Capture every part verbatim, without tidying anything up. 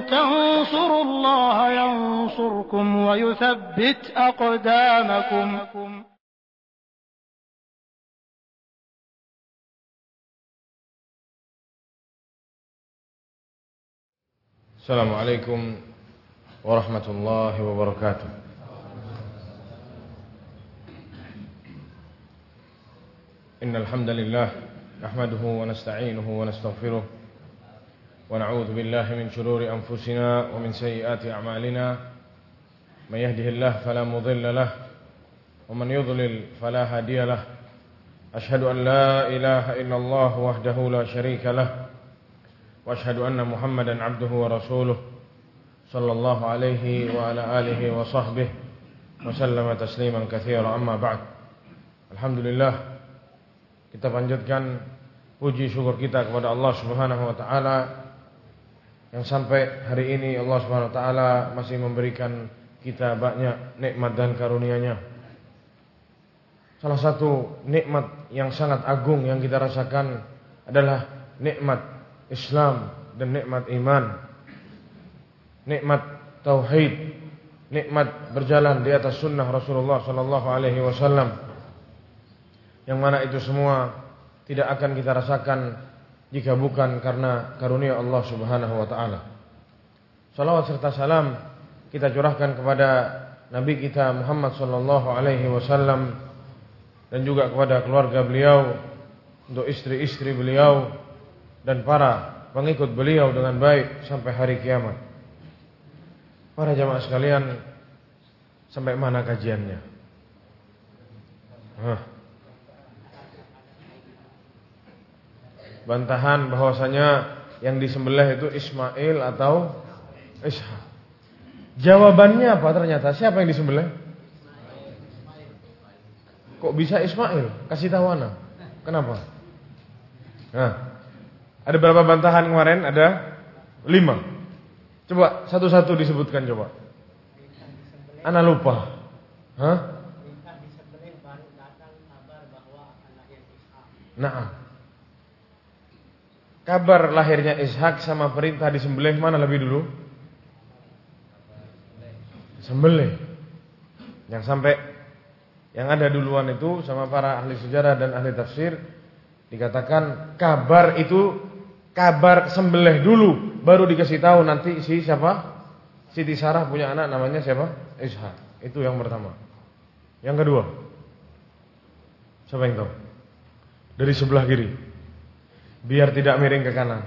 تنصروا الله ينصركم ويثبت أقدامكم. Assalamualaikum warahmatullahi wabarakatuh. Innal hamdalillah nahmaduhu wa nasta'inuhu wa nastaghfiruh wa na'udzu billahi min shururi anfusina wa min sayyiati a'malina. May yahdihillahu fala mudilla lahu wa man yudlil fala hadiya lahu. Ashhadu an la ilaha illallah wahdahu la syarika lahu wa ashhadu anna Muhammadan abduhu wa rasuluh sallallahu alaihi wa ala alihi wa sahbihi wa sallama tasliman katsira, amma ba'd. Alhamdulillah, kita panjatkan puji syukur kita kepada Allah Subhanahu wa taala yang sampai hari ini Allah Subhanahu wa taala masih memberikan kita banyak nikmat dan karunia-Nya. Salah satu nikmat yang sangat agung yang kita rasakan adalah nikmat Islam dan nikmat iman, nikmat tauhid, nikmat berjalan di atas sunnah Rasulullah sallallahu alaihi wasallam, yang mana itu semua tidak akan kita rasakan jika bukan karena karunia Allah Subhanahu wa taala. Salawat serta salam kita curahkan kepada Nabi kita Muhammad sallallahu alaihi wasallam dan juga kepada keluarga beliau, untuk istri-istri beliau dan para pengikut beliau dengan baik sampai hari kiamat. Para jamaah sekalian, sampai mana kajiannya? Hah. Bantahan bahwasanya yang disembelih itu Ismail atau Ishak. Jawabannya apa ternyata? Siapa yang disembelih? Kok bisa Ismail? Kasih tahu ana. Kenapa? Nah, ada berapa bantahan kemarin? Ada lima. Coba satu-satu disebutkan coba. Ana lupa. Hah? Nah, kabar lahirnya Ishak sama perintah disembelih mana lebih dulu? Sembelih. Yang sampai yang ada duluan itu sama para ahli sejarah dan ahli tafsir dikatakan kabar itu kabar sembelih dulu, baru dikasih tahu nanti si siapa? Siti Sarah punya anak namanya siapa? Ishak. Itu yang pertama. Yang kedua, siapa yang tahu? Dari sebelah kiri, biar tidak miring ke kanan.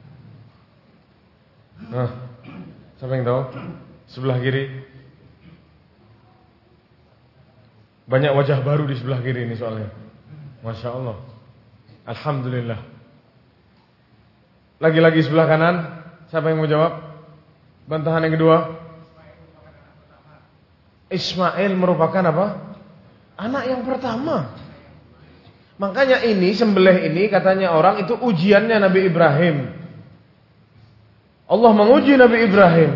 Nah, siapa yang tahu? Sebelah kiri. Banyak wajah baru di sebelah kiri ini soalnya. Masya Allah. Alhamdulillah. Lagi-lagi sebelah kanan. Siapa yang mau jawab? Bantahan yang kedua. Ismail merupakan apa? Anak yang pertama. Makanya ini sembelih ini katanya orang itu ujiannya Nabi Ibrahim. Allah menguji Nabi Ibrahim.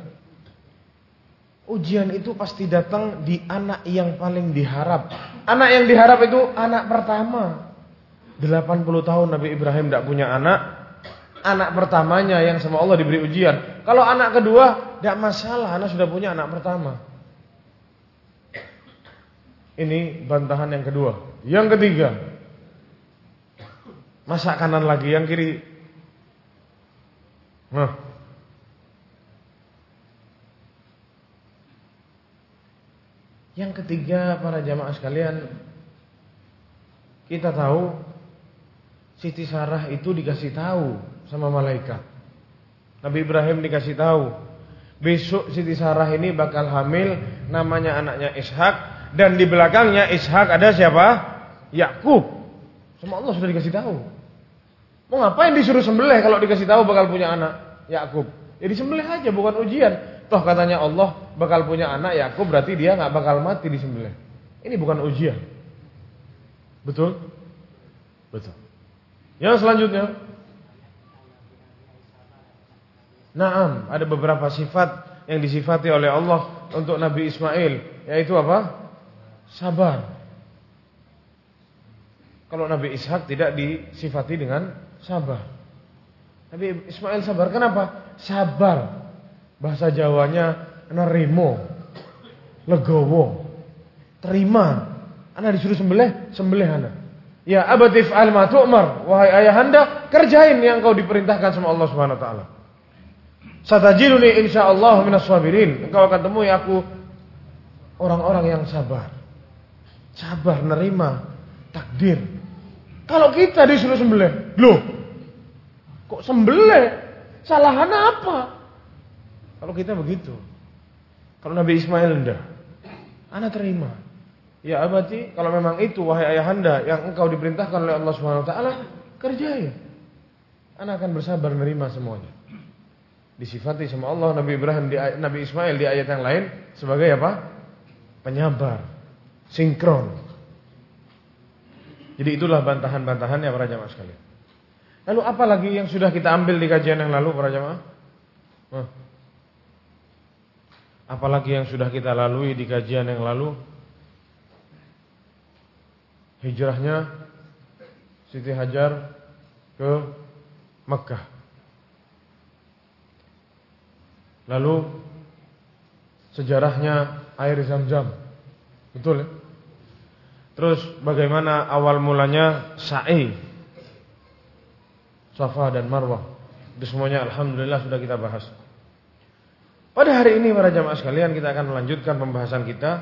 Ujian itu pasti datang di anak yang paling diharap. Anak yang diharap itu anak pertama. delapan puluh tahun Nabi Ibrahim tidak punya anak. Anak pertamanya yang sama Allah diberi ujian. Kalau anak kedua tidak masalah, anak sudah punya anak pertama. Ini bantahan yang kedua. Yang ketiga, masa kanan lagi, yang kiri. Nah, yang ketiga para jamaah sekalian, kita tahu Siti Sarah itu dikasih tahu sama malaikat. Nabi Ibrahim dikasih tahu besok Siti Sarah ini bakal hamil, namanya anaknya Ishak, dan di belakangnya Ishak ada siapa? Yakub. Sama Allah sudah dikasih tahu. Mau ngapain disuruh sembelih kalau dikasih tahu bakal punya anak Yakub? Ya disembelih aja, bukan ujian. Toh katanya Allah bakal punya anak Yakub, berarti dia nggak bakal mati disembelih. Ini bukan ujian. Betul? Betul. Yang selanjutnya, naam, ada beberapa sifat yang disifati oleh Allah untuk Nabi Ismail, yaitu apa? Sabar. Kalau Nabi Ishak tidak disifati dengan sabar. Nabi Ismail sabar. Kenapa? Sabar Bahasa Jawanya nerimo, legowo, terima. Ana disuruh sembelih, sembelih ana. Ya abati fa'al ma tu'mar, wahai ayahanda, kerjain yang kau diperintahkan sama Allah Subhanahu wa taala. Satajiduni insyaallah minas sabirin. Engkau akan temui aku orang-orang yang sabar. Sabar nerima takdir. Kalau kita disuruh sembelih, loh, kok sembelih? Salahan apa? Kalau kita begitu. Kalau Nabi Ismail enggak. Ana terima. Ya abati, kalau memang itu wahai ayahanda yang engkau diperintahkan oleh Allah Subhanahu wa taala, kerjain. Ana akan bersabar menerima semuanya. Disifati sama Allah Nabi Ibrahim di Nabi Ismail di ayat yang lain sebagai apa? Penyabar, sinkron. Jadi itulah bantahan-bantahannya para jamaah sekalian. Lalu apa lagi yang sudah kita ambil di kajian yang lalu para jamaah? Huh. Apalagi yang sudah kita lalui di kajian yang lalu? Hijrahnya Siti Hajar ke Mekkah. Lalu sejarahnya air Zam-Zam. Betul ya? Terus bagaimana awal mulanya sa'i Safa dan Marwah. Itu semuanya alhamdulillah sudah kita bahas. Pada hari ini para jamaah sekalian kita akan melanjutkan pembahasan kita,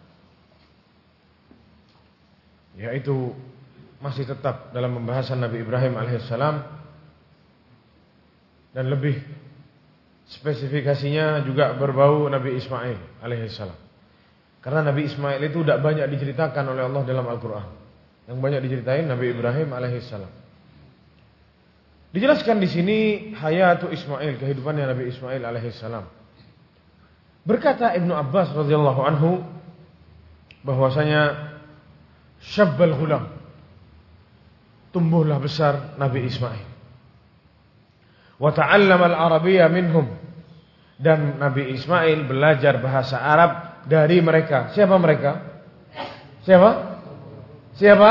yaitu masih tetap dalam pembahasan Nabi Ibrahim alaihissalam, dan lebih spesifikasinya juga berbau Nabi Ismail alaihissalam. Karena Nabi Ismail itu tidak banyak diceritakan oleh Allah dalam Al-Quran. Yang banyak diceritain Nabi Ibrahim alaihissalam. Dijelaskan di sini hayatu Ismail, kehidupannya Nabi Ismail alaihissalam. Berkata Ibnu Abbas radhiyallahu anhu bahwasanya syabbal ghulam, tumbuhlah besar Nabi Ismail. Wa ta'allama al-arabiyyah minhum, dan Nabi Ismail belajar bahasa Arab dari mereka. Siapa mereka? Siapa? Siapa?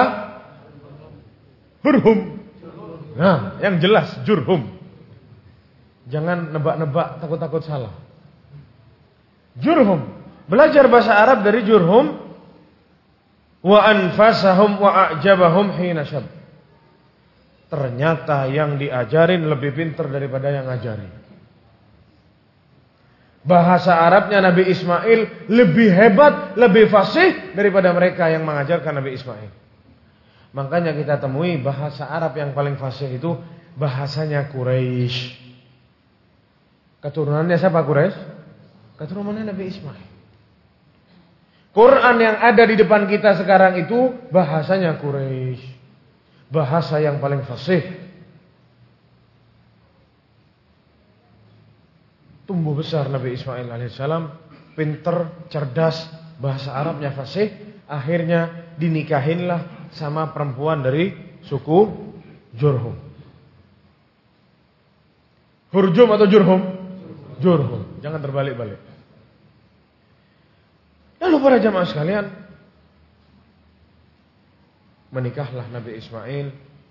Jurhum. Nah, yang jelas Jurhum. Jangan nebak-nebak, takut-takut salah. Jurhum, belajar bahasa Arab dari Jurhum. Wa anfasahum wa a'jabahum hina syab. Ternyata yang diajarin lebih pintar daripada yang ngajari. Bahasa Arabnya Nabi Ismail lebih hebat, lebih fasih daripada mereka yang mengajarkan Nabi Ismail. Makanya kita temui bahasa Arab yang paling fasih itu bahasanya Quraisy. Keturunannya siapa Quraisy? Keturunannya Nabi Ismail. Quran yang ada di depan kita sekarang itu bahasanya Quraisy. Bahasa yang paling fasih. Tumbuh besar Nabi Ismail alaihissalam, pinter, cerdas, bahasa Arabnya fasih. Akhirnya dinikahinlah sama perempuan dari suku Jurhum. Hurjum atau Jurhum? Jurhum. Jangan terbalik-balik. Lalu para jamaah sekalian, menikahlah Nabi Ismail.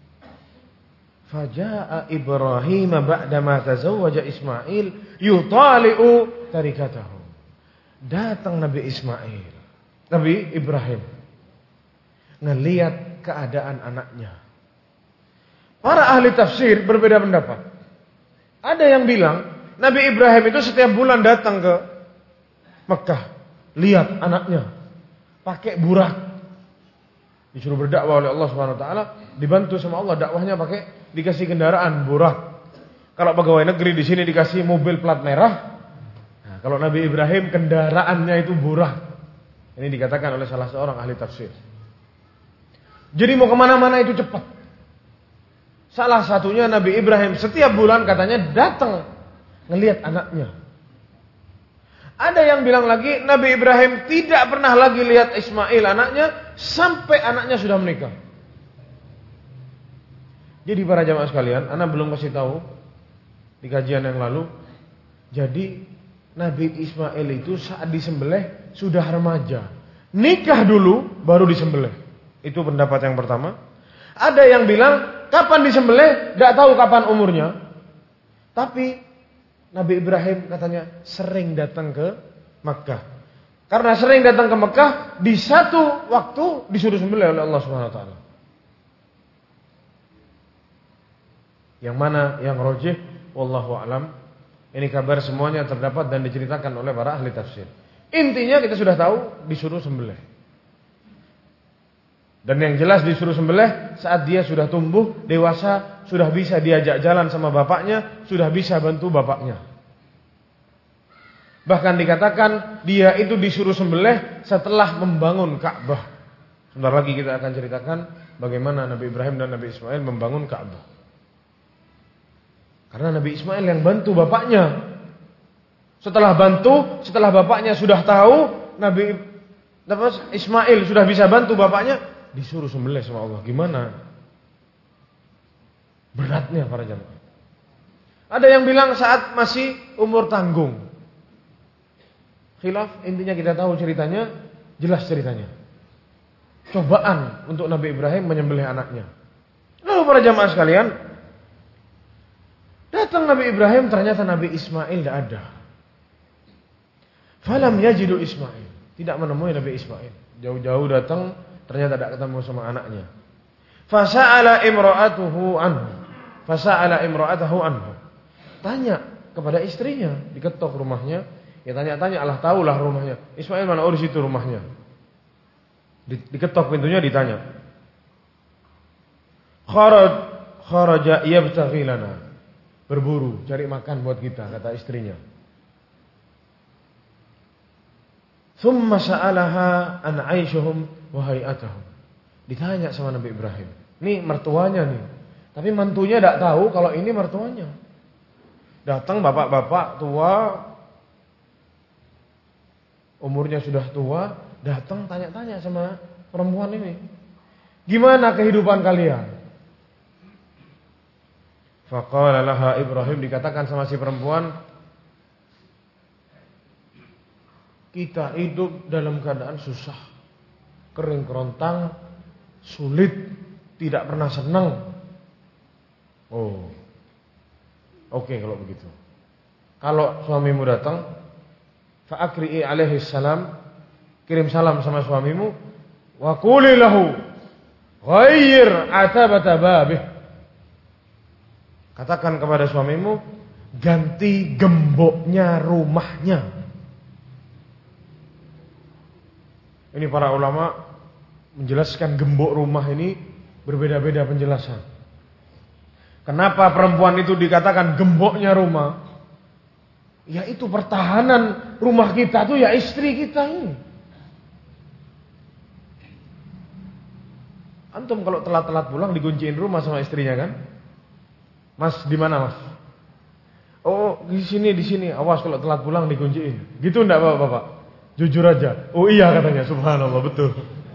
Faja'a Ibrahim ba'dama tazawwaja Ismail yutali'u tarikatahu. Datang Nabi Ismail, Nabi Ibrahim, ngelihat keadaan anaknya. Para ahli tafsir berbeda pendapat. Ada yang bilang Nabi Ibrahim itu setiap bulan datang ke Mekah, lihat anaknya pakai burak, disuruh berdakwah oleh Allah Subhanahu wa taala, dibantu sama Allah dakwahnya pakai dikasih kendaraan burak. Kalau pegawai negeri di sini dikasih mobil plat merah. Nah, kalau Nabi Ibrahim kendaraannya itu burak. Ini dikatakan oleh salah seorang ahli tafsir. Jadi mau kemana-mana itu cepat. Salah satunya Nabi Ibrahim setiap bulan katanya datang ngelihat anaknya. Ada yang bilang lagi Nabi Ibrahim tidak pernah lagi lihat Ismail anaknya sampai anaknya sudah menikah. Jadi para jamaah sekalian, ana belum kasih tahu di kajian yang lalu. Jadi Nabi Ismail itu saat disembelih sudah remaja. Nikah dulu baru disembelih. Itu pendapat yang pertama. Ada yang bilang kapan disembelih, enggak tahu kapan umurnya. Tapi Nabi Ibrahim katanya sering datang ke Makkah. Karena sering datang ke Makkah, di satu waktu disuruh sembelih oleh Allah Subhanahu wa taala. Yang mana yang rajih wallahu alam. Ini kabar semuanya terdapat dan diceritakan oleh para ahli tafsir. Intinya kita sudah tahu disuruh sembelih. Dan yang jelas disuruh sembelih saat dia sudah tumbuh dewasa, sudah bisa diajak jalan sama bapaknya, sudah bisa bantu bapaknya. Bahkan dikatakan dia itu disuruh sembelih setelah membangun Ka'bah. Sebentar lagi kita akan ceritakan bagaimana Nabi Ibrahim dan Nabi Ismail membangun Ka'bah. Karena Nabi Ismail yang bantu bapaknya. Setelah bantu, setelah bapaknya sudah tahu, Nabi Ismail sudah bisa bantu bapaknya, disuruh sembelih sama Allah. Gimana beratnya para jamaah. Ada yang bilang saat masih umur tanggung. Khilaf, intinya kita tahu ceritanya, jelas ceritanya. Cobaan untuk Nabi Ibrahim menyembelih anaknya. Lalu para jamaah sekalian, datang Nabi Ibrahim, ternyata Nabi Ismail tidak ada. Falam yajidu Ismail, tidak menemui Nabi Ismail. Jauh-jauh datang, ternyata tidak ketemu sama anaknya. Fasa'ala imra'atuhu anhu. Fasa'ala imra'atahu anhu. Tanya kepada istrinya, diketok rumahnya. Ya tanya-tanya, Allah tahulah rumahnya. Ismail mana? Oh di situ rumahnya. Diketok pintunya, ditanya. Kharaj kharaja yabtaghi lana. Berburu, cari makan buat kita, kata istrinya. Thumma sa'alaha an 'aishuhum wa hay'atuhum. Ditanya sama Nabi Ibrahim. Nih mertuanya nih. Tapi mantunya tidak tahu kalau ini mertuanya. Datang bapak-bapak tua, umurnya sudah tua, datang tanya-tanya sama perempuan ini. Gimana kehidupan kalian? Faqala laha Ibrahim, dikatakan sama si perempuan, kita hidup dalam keadaan susah, kering kerontang, sulit, tidak pernah senang. Oh, oke okay, kalau begitu. Kalau suamimu datang, fa'akri'i alaihi salam, kirim salam sama suamimu, wa quli lahu ghayyir atabata babih. Katakan kepada suamimu, ganti gemboknya rumahnya. Ini para ulama menjelaskan gembok rumah ini berbeda-beda penjelasan. Kenapa perempuan itu dikatakan gemboknya rumah? Ya itu pertahanan rumah kita tuh ya istri kita ini. Antum kalau telat-telat pulang dikunciin rumah sama istrinya kan? Mas di mana mas? Oh di sini di sini. Awas kalau telat pulang dikunciin. Gitu enggak bapak-bapak? Jujur aja. Oh iya katanya. Subhanallah betul.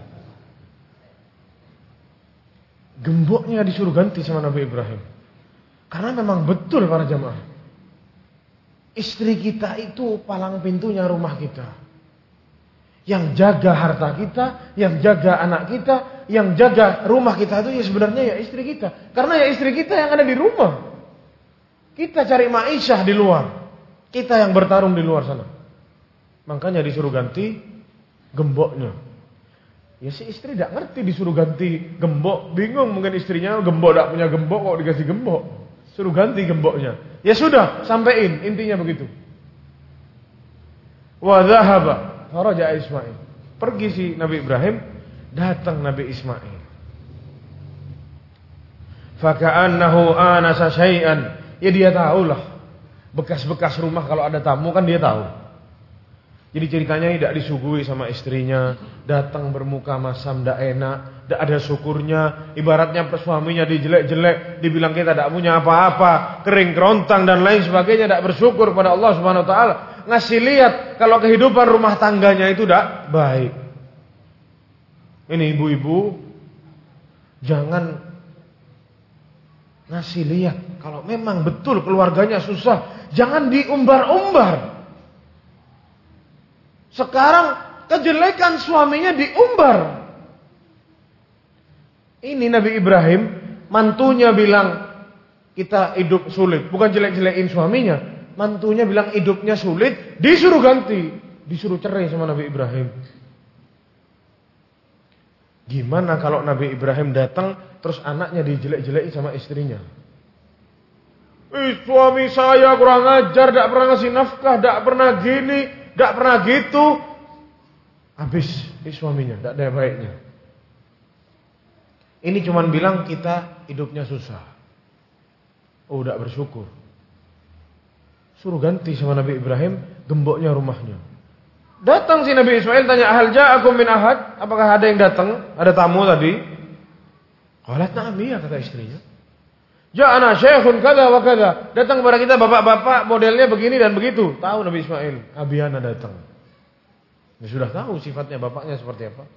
Gemboknya disuruh ganti sama Nabi Ibrahim. Karena memang betul para jamaah. Istri kita itu palang pintunya rumah kita. Yang jaga harta kita, yang jaga anak kita, yang jaga rumah kita itu ya sebenarnya ya istri kita. Karena ya istri kita yang ada di rumah. Kita cari ma'isyah di luar. Kita yang bertarung di luar sana. Makanya disuruh ganti gemboknya. Ya si istri tidak ngerti disuruh ganti gembok. Bingung mungkin istrinya, gembok tidak punya gembok kok dikasih gembok. Suruh ganti gemboknya. Ya sudah, sampein, intinya begitu. Wa dhahaba faraja Ismail. Pergi si Nabi Ibrahim, datang Nabi Ismail. Faka'annahu anasa syai'an. Ya dia tahulah bekas-bekas rumah kalau ada tamu kan dia tahu. Jadi ceritanya tidak disuguhi sama istrinya, datang bermuka masam, tidak enak, tidak ada syukurnya. Ibaratnya suaminya dijelek-jelek, dibilang kita tidak punya apa-apa, kering kerontang dan lain sebagainya, tidak bersyukur pada Allah Subhanahu Wa Taala. Ngasih lihat kalau kehidupan rumah tangganya itu tidak baik. Ini ibu-ibu, jangan ngasih lihat kalau memang betul keluarganya susah, jangan diumbar-umbar. Sekarang kejelekan suaminya diumbar. Ini Nabi Ibrahim, mantunya bilang kita hidup sulit, bukan jelek-jelekin suaminya. mantunya bilang hidupnya sulit, disuruh ganti, disuruh cerai sama Nabi Ibrahim. Gimana kalau Nabi Ibrahim datang terus anaknya dijelek-jelekin sama istrinya? Eh, suami saya kurang ajar, tidak pernah ngasih nafkah, tidak pernah gini, tidak pernah gitu. Habis ini suaminya, tidak ada baiknya. Ini cuman bilang kita hidupnya susah. Oh, tidak bersyukur. Suruh ganti sama Nabi Ibrahim, gemboknya rumahnya. Datang si Nabi Ismail tanya, hal ja'akum min ahad? Apakah ada yang datang? Ada tamu tadi? Qalat na'am, ya, kata istrinya. Ja'ana syekhun kada wa kada. Datang kepada kita bapak-bapak modelnya begini dan begitu. Tahu Nabi Ismail, Abiyana datang. Dia sudah tahu sifatnya bapaknya seperti apa.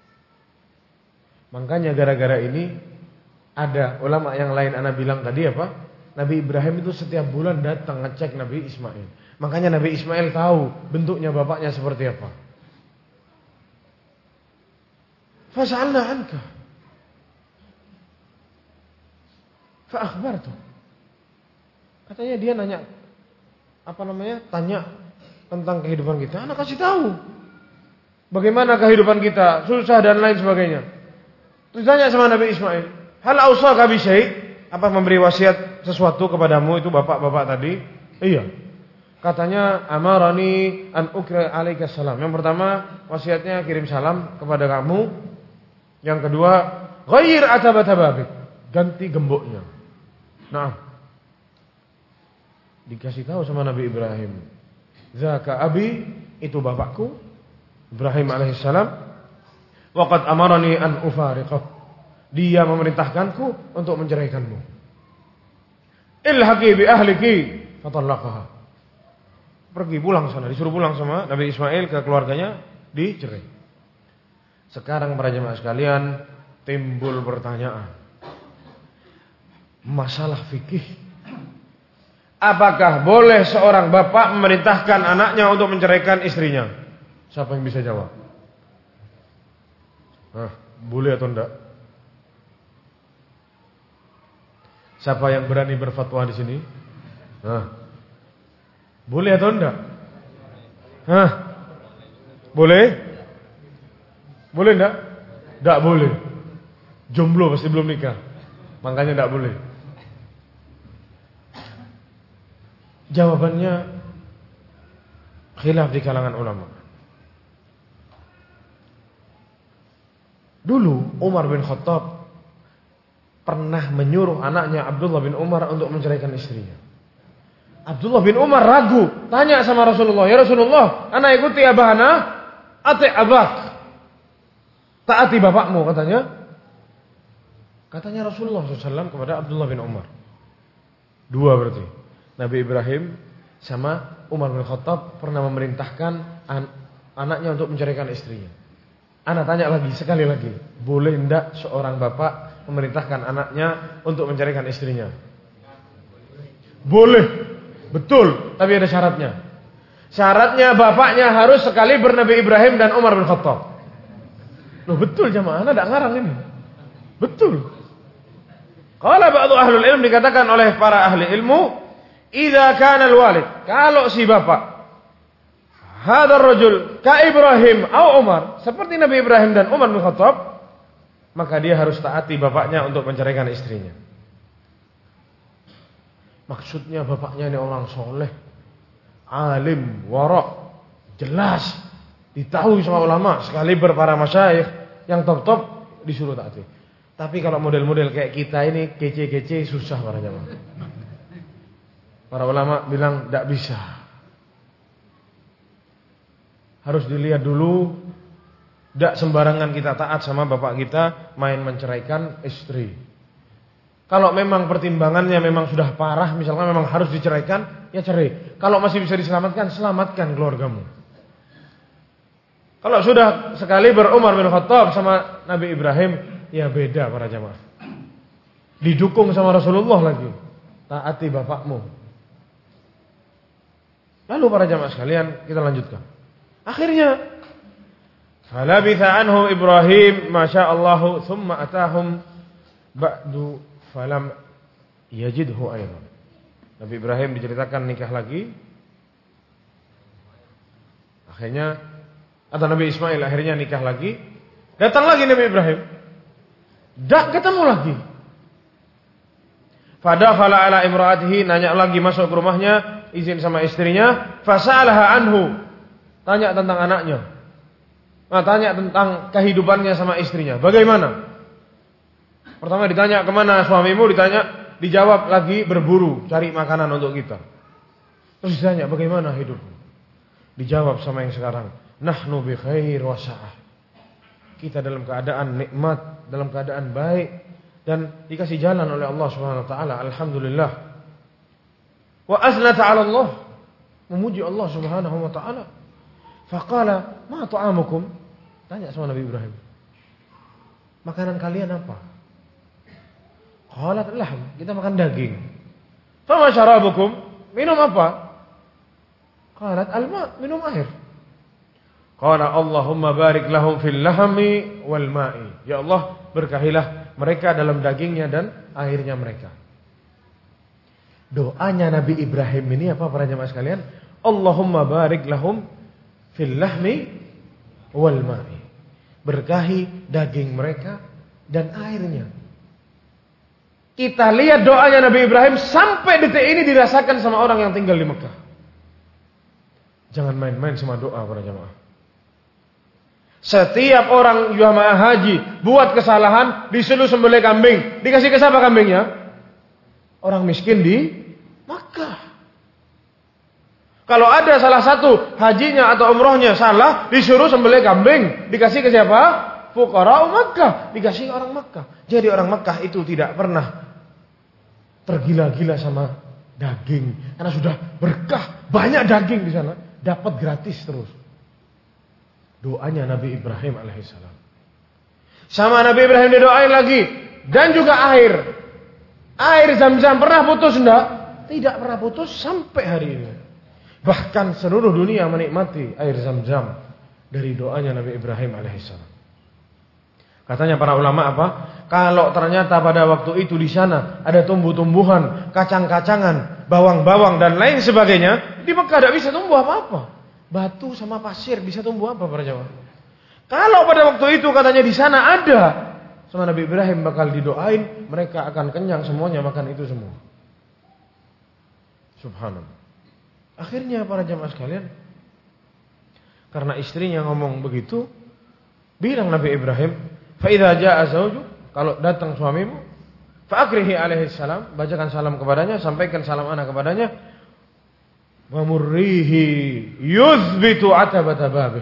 Makanya gara-gara ini ada ulama yang lain ana bilang tadi apa? Nabi Ibrahim itu setiap bulan datang ngecek Nabi Ismail. Makanya Nabi Ismail tahu bentuknya bapaknya seperti apa. Fas'alna anka. Fa akhbartu. Katanya dia nanya apa namanya? Tanya tentang kehidupan kita. Ana kasih tahu. Bagaimana kehidupan kita, susah dan lain sebagainya. Terus tanya sama Nabi Ismail, hal ausaka bi syai'? Apa memberi wasiat sesuatu kepadamu itu bapak-bapak tadi? Iya. Katanya amarani an ukra alaika salam. Yang pertama wasiatnya kirim salam kepada kamu. Yang kedua ghayyir atabatababik, ganti gemboknya. Nah, dikasih tahu sama Nabi Ibrahim, zaka abi, itu bapakku Ibrahim alaihissalam. Waqad amarani an ufariqah, dia memerintahkanku untuk menceraikanmu. Ilhaqi bi ahliki fatallaqaha, pergi pulang sana, disuruh pulang sama Nabi Ismail ke keluarganya, dicerai. Sekarang para jemaah sekalian, timbul pertanyaan. Masalah fikih. Apakah boleh seorang bapak memerintahkan anaknya untuk menceraikan istrinya? Siapa yang bisa jawab? Hah, boleh atau enggak? Siapa yang berani berfatwa di sini? Hah, boleh atau enggak? Hah, boleh? Boleh enggak? Enggak boleh. Jomblo pasti belum nikah, makanya enggak boleh. Jawabannya khilaf di kalangan ulama. Dulu Umar bin Khattab pernah menyuruh anaknya Abdullah bin Umar untuk menceraikan istrinya. Abdullah bin Umar ragu, tanya sama Rasulullah, ya Rasulullah, ana ikuti abahana, ati abak, taati bapakmu, katanya. Katanya Rasulullah shallallahu alaihi wasallam kepada Abdullah bin Umar. Dua berarti, Nabi Ibrahim sama Umar bin Khattab pernah memerintahkan an- anaknya untuk menceraikan istrinya. Ana tanya lagi, sekali lagi, boleh enggak seorang bapak memerintahkan anaknya untuk menceraikan istrinya? Boleh, betul, tapi ada syaratnya. Syaratnya bapaknya harus sekali bernabi Ibrahim dan Umar bin Khattab. Loh betul jamaah, ana enggak ngarang ini. Betul. Qala ba'du ahlul ilm, dikatakan oleh para ahli ilmu, idza kana al-walid, kalau si bapak hadar rajul ka Ibrahim atau Umar, seperti Nabi Ibrahim dan Umar bin Khattab, maka dia harus taati bapaknya untuk menceraikan istrinya. Maksudnya bapaknya ini orang soleh, alim, wara', jelas, ditahui sama ulama, sekaliber para masyayikh yang top-top disuruh taati. Tapi kalau model-model kayak kita ini kece-kece, susah para jamaah. Para ulama bilang tidak bisa. Harus dilihat dulu, tidak sembarangan kita taat sama bapak kita main menceraikan istri. Kalau memang pertimbangannya memang sudah parah, misalkan memang harus diceraikan, ya cerai. Kalau masih bisa diselamatkan, selamatkan keluargamu. Kalau sudah sekali berumar bin Khattab sama Nabi Ibrahim, ya beda para jamaah. Didukung sama Rasulullah lagi. Taati bapakmu. Lalu para jamaah sekalian, kita lanjutkan. Akhirnya falabitha anhu Ibrahim masyaallah thumma atahum ba'du falam yajidhu aydan. Nabi Ibrahim diceritakan nikah lagi. Akhirnya atau Nabi Ismail akhirnya nikah lagi. Datang lagi Nabi Ibrahim. Dak ketemu lagi. Fadakhala ala imraatihi, nanya lagi masuk ke rumahnya, izin sama istrinya, fasalaha anhu. Tanya tentang anaknya. Nah, tanya tentang kehidupannya sama istrinya. Bagaimana? Pertama ditanya kemana suamimu, ditanya, dijawab lagi berburu, cari makanan untuk kita. Terus ditanya bagaimana hidupmu? Dijawab sama yang sekarang, nahnu bi khair wa sa'ah. Kita dalam keadaan nikmat, dalam keadaan baik dan dikasih jalan oleh Allah Subhanahu wa taala. Alhamdulillah. Wa asnata 'ala Allah. Memuji Allah Subhanahu wa taala. Faqala, "Ma ta'amukum?" Tanya sama Nabi Ibrahim. Makanan kalian apa? Qalat lahm, kita makan daging. Fama syarabukum? Minum apa? Qalat alma, minum air. Qala Allahumma barik lahum fil lahmi wal ma'i. Ya Allah, berkahilah mereka dalam dagingnya dan airnya mereka. Doanya Nabi Ibrahim ini apa para jemaah sekalian? Allahumma barik lahum fil lahmi wal ma'i. Berkahi daging mereka dan airnya. Kita lihat doanya Nabi Ibrahim sampai detik ini dirasakan sama orang yang tinggal di Mekah. Jangan main-main sama doa para jemaah. Setiap orang jamaah haji buat kesalahan, disuruh sembelih kambing. Dikasih ke siapa kambingnya? Orang miskin di Mekah. Kalau ada salah satu hajinya atau umrohnya salah, disuruh sembelih kambing. Dikasih ke siapa? Fuqara Mekah. Dikasih ke orang Mekah. Jadi orang Mekah itu tidak pernah tergila-gila sama daging. Karena sudah berkah, banyak daging di sana. Dapat gratis terus. Doanya Nabi Ibrahim alaihissalam. Sama Nabi Ibrahim didoain lagi. Dan juga air. Air Zam-Zam pernah putus enggak? Tidak pernah putus sampai hari ini. Bahkan seluruh dunia menikmati air Zam-Zam dari doanya Nabi Ibrahim alaihissalam. Katanya para ulama apa? Kalau ternyata pada waktu itu di sana ada tumbuh-tumbuhan, kacang-kacangan, bawang-bawang dan lain sebagainya, di Mekah tidak bisa tumbuh apa-apa. Batu sama pasir bisa tumbuh apa para jemaah? Kalau pada waktu itu katanya di sana ada, sama Nabi Ibrahim bakal didoain, mereka akan kenyang semuanya makan itu semua. Subhanallah. Akhirnya para jemaah sekalian, karena istrinya ngomong begitu, bilang Nabi Ibrahim, fa idza jaa zawju, kalau datang suamimu, fa akrihi alaihi salam, bacakan salam kepadanya, sampaikan salam anak kepadanya, wa murrihi yuzbitu atabata babih.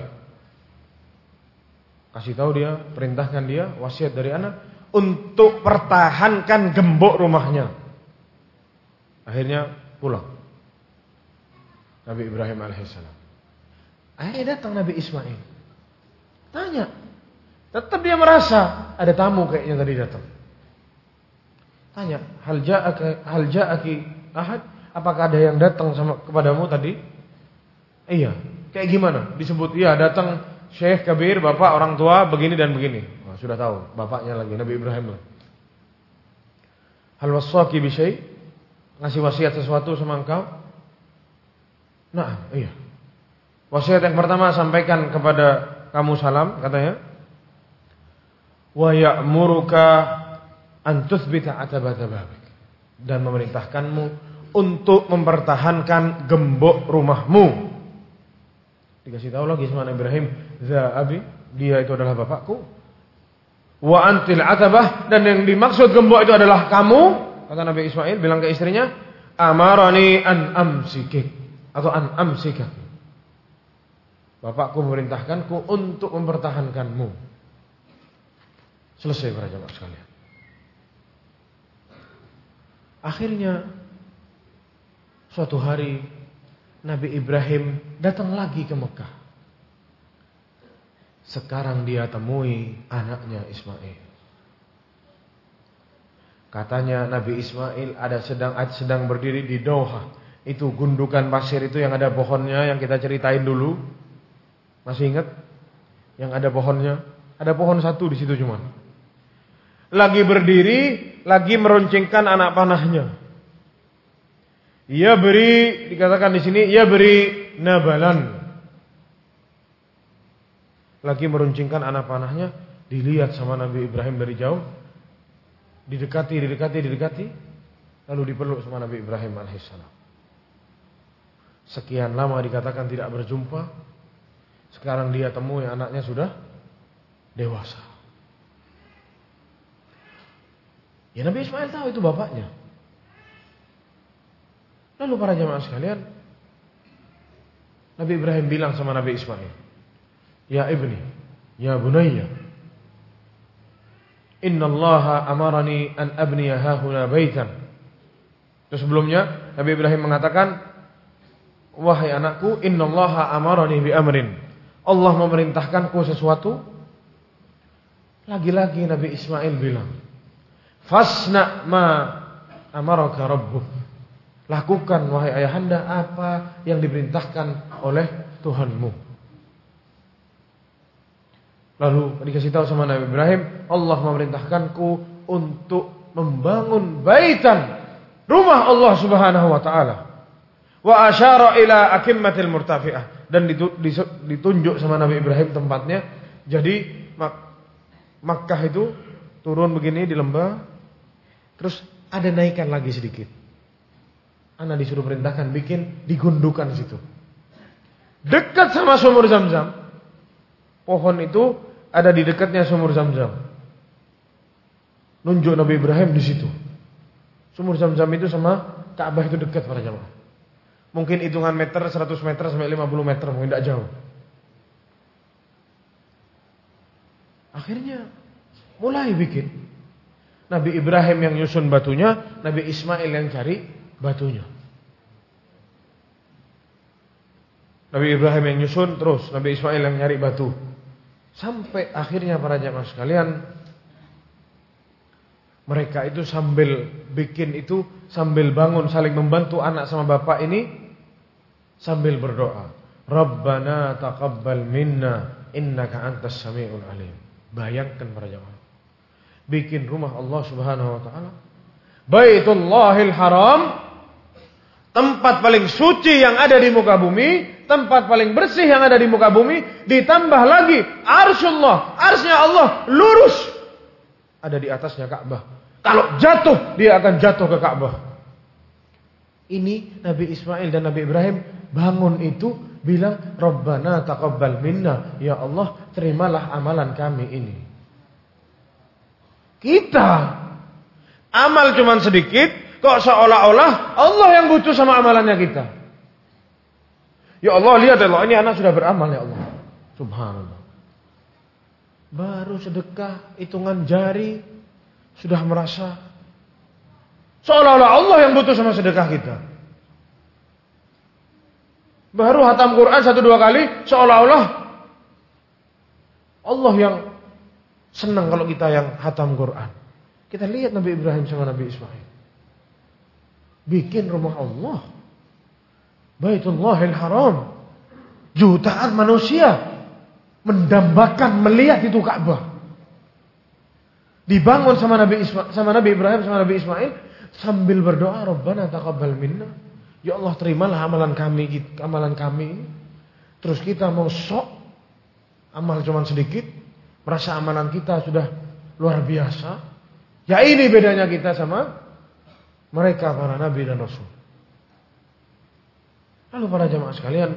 Kasih tahu dia, perintahkan dia, wasiat dari anak untuk pertahankan gembok rumahnya. Akhirnya pulang Nabi Ibrahim alaihissalam. Akhirnya datang Nabi Ismail. Tanya. Tetap dia merasa ada tamu kayaknya tadi datang. Tanya, hal ja'aka hal ja'aki ahad? Apakah ada yang datang sama kepadamu tadi? Iya. Kayak gimana? Disebut, iya datang Syekh Kabir, bapak orang tua begini dan begini. Nah, sudah tahu, bapaknya lagi Nabi Ibrahim lah. Hal waswaki bi syai'? Ngasih wasiat sesuatu sama engkau? Nah, iya. Wasiat yang pertama sampaikan kepada kamu salam, katanya. Wa ya'muruka an tuthbita atabata babik, dan memerintahkanmu untuk mempertahankan gembok rumahmu. Dikasih tahu lagi sama Nabi Ibrahim, za abi, dia itu adalah bapakku. Wa antil atabah, dan yang dimaksud gembok itu adalah kamu. Kata Nabi Ismail bilang ke istrinya, amarani an amsikik, atau an amsikak. Bapakku memerintahkanku untuk mempertahankanmu. Selesai para jemaah sekalian. Akhirnya suatu hari Nabi Ibrahim datang lagi ke Mekah. Sekarang dia temui anaknya Ismail. Katanya Nabi Ismail ada sedang sedang berdiri di Doha. Itu gundukan pasir itu yang ada pohonnya yang kita ceritain dulu. Masih ingat? Yang ada pohonnya? Ada pohon satu di situ cuman. Lagi berdiri, lagi meruncingkan anak panahnya. Ya beri, dikatakan di sini ya beri nabalan. Lagi meruncingkan anak panahnya, dilihat sama Nabi Ibrahim dari jauh, didekati, didekati, didekati, lalu dipeluk sama Nabi Ibrahim alaihissalam. Sekian lama dikatakan tidak berjumpa, sekarang dia temui anaknya sudah dewasa. Ya Nabi Ismail tahu itu bapaknya. Lalu para jamaah sekalian, Nabi Ibrahim bilang sama Nabi Ismail, ya ibni, ya bunayya, inna allaha amarani an abniya hahuna baitan. Terus sebelumnya Nabi Ibrahim mengatakan, wahai anakku, inna allaha amarani bi amrin. Allah memerintahkanku sesuatu. Lagi-lagi Nabi Ismail bilang, fasna ma amaraka rabbuk. Lakukan wahai ayahanda apa yang diperintahkan oleh Tuhanmu. Lalu dikasih tahu sama Nabi Ibrahim, Allah memerintahkanku untuk membangun baitan, rumah Allah Subhanahu wa taala. Wa asyara ila akimmatil murtafi'ah, dan ditunjuk sama Nabi Ibrahim tempatnya. Jadi Mak- Makkah itu turun begini di lembah, terus ada naikan lagi sedikit. Ana disuruh perintahkan bikin digundukan situ. Dekat sama sumur Zam-Zam. Pohon itu ada di dekatnya sumur Zam-Zam. Nunjuk Nabi Ibrahim di situ. Sumur Zam-Zam itu sama Ka'bah itu dekat para jamaah. Mungkin hitungan meter seratus meter sampai lima puluh meter, mungkin tidak jauh. Akhirnya mulai bikin. Nabi Ibrahim yang nyusun batunya, Nabi Ismail yang cari batunya. Nabi Ibrahim yang nyusun, terus Nabi Ismail yang nyari batu. Sampai akhirnya para jamaah sekalian, mereka itu sambil bikin itu, sambil bangun, saling membantu anak sama bapak ini, sambil berdoa, Rabbana taqabbal minna innaka antas sami'ul alim. Bayangkan para jamaah, bikin rumah Allah Subhanahu wa taala, Baitullahil Haram, tempat paling suci yang ada di muka bumi, tempat paling bersih yang ada di muka bumi, ditambah lagi Arsyullah, arsy-nya Allah lurus ada di atasnya Ka'bah. Kalau jatuh, dia akan jatuh ke Ka'bah. Ini Nabi Ismail dan Nabi Ibrahim bangun itu, bilang Rabbana taqabbal minna, ya Allah terimalah amalan kami ini. Kita amal cuman sedikit, kok seolah-olah Allah yang butuh sama amalannya kita. Ya Allah, lihat Allah, ini anak sudah beramal ya Allah. Subhanallah. Baru sedekah, hitungan jari, sudah merasa seolah-olah Allah yang butuh sama sedekah kita. Baru hatam Quran satu dua kali, seolah-olah Allah yang senang kalau kita yang hatam Quran. Kita lihat Nabi Ibrahim sama Nabi Ismail, bikin rumah Allah, Baitullahil Haram. Jutaan manusia mendambakan melihat itu Ka'bah. Dibangun sama Nabi Isma, sama Nabi Ibrahim sama Nabi Ismail, sambil berdoa, Rabbana taqabbal minna. Ya Allah terimalah amalan kami, amalan kami. Terus kita mau sok amal cuman sedikit, merasa amalan kita sudah luar biasa. Ya ini bedanya kita sama mereka para nabi dan rasul. Lalu para jamaah sekalian,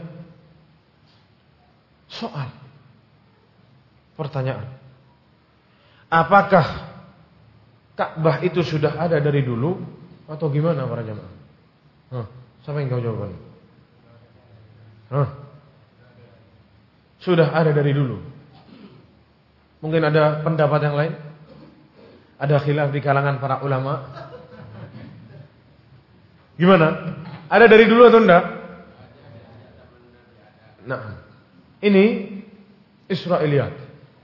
soal, pertanyaan, apakah Ka'bah itu sudah ada dari dulu atau gimana para jamaah? Hah, siapa yang tahu jawabannya? Hah? Sudah ada dari dulu. Mungkin ada pendapat yang lain? Ada khilaf di kalangan para ulama? Gimana? Ada dari dulu atau enggak? Nah, ini Israiliyat.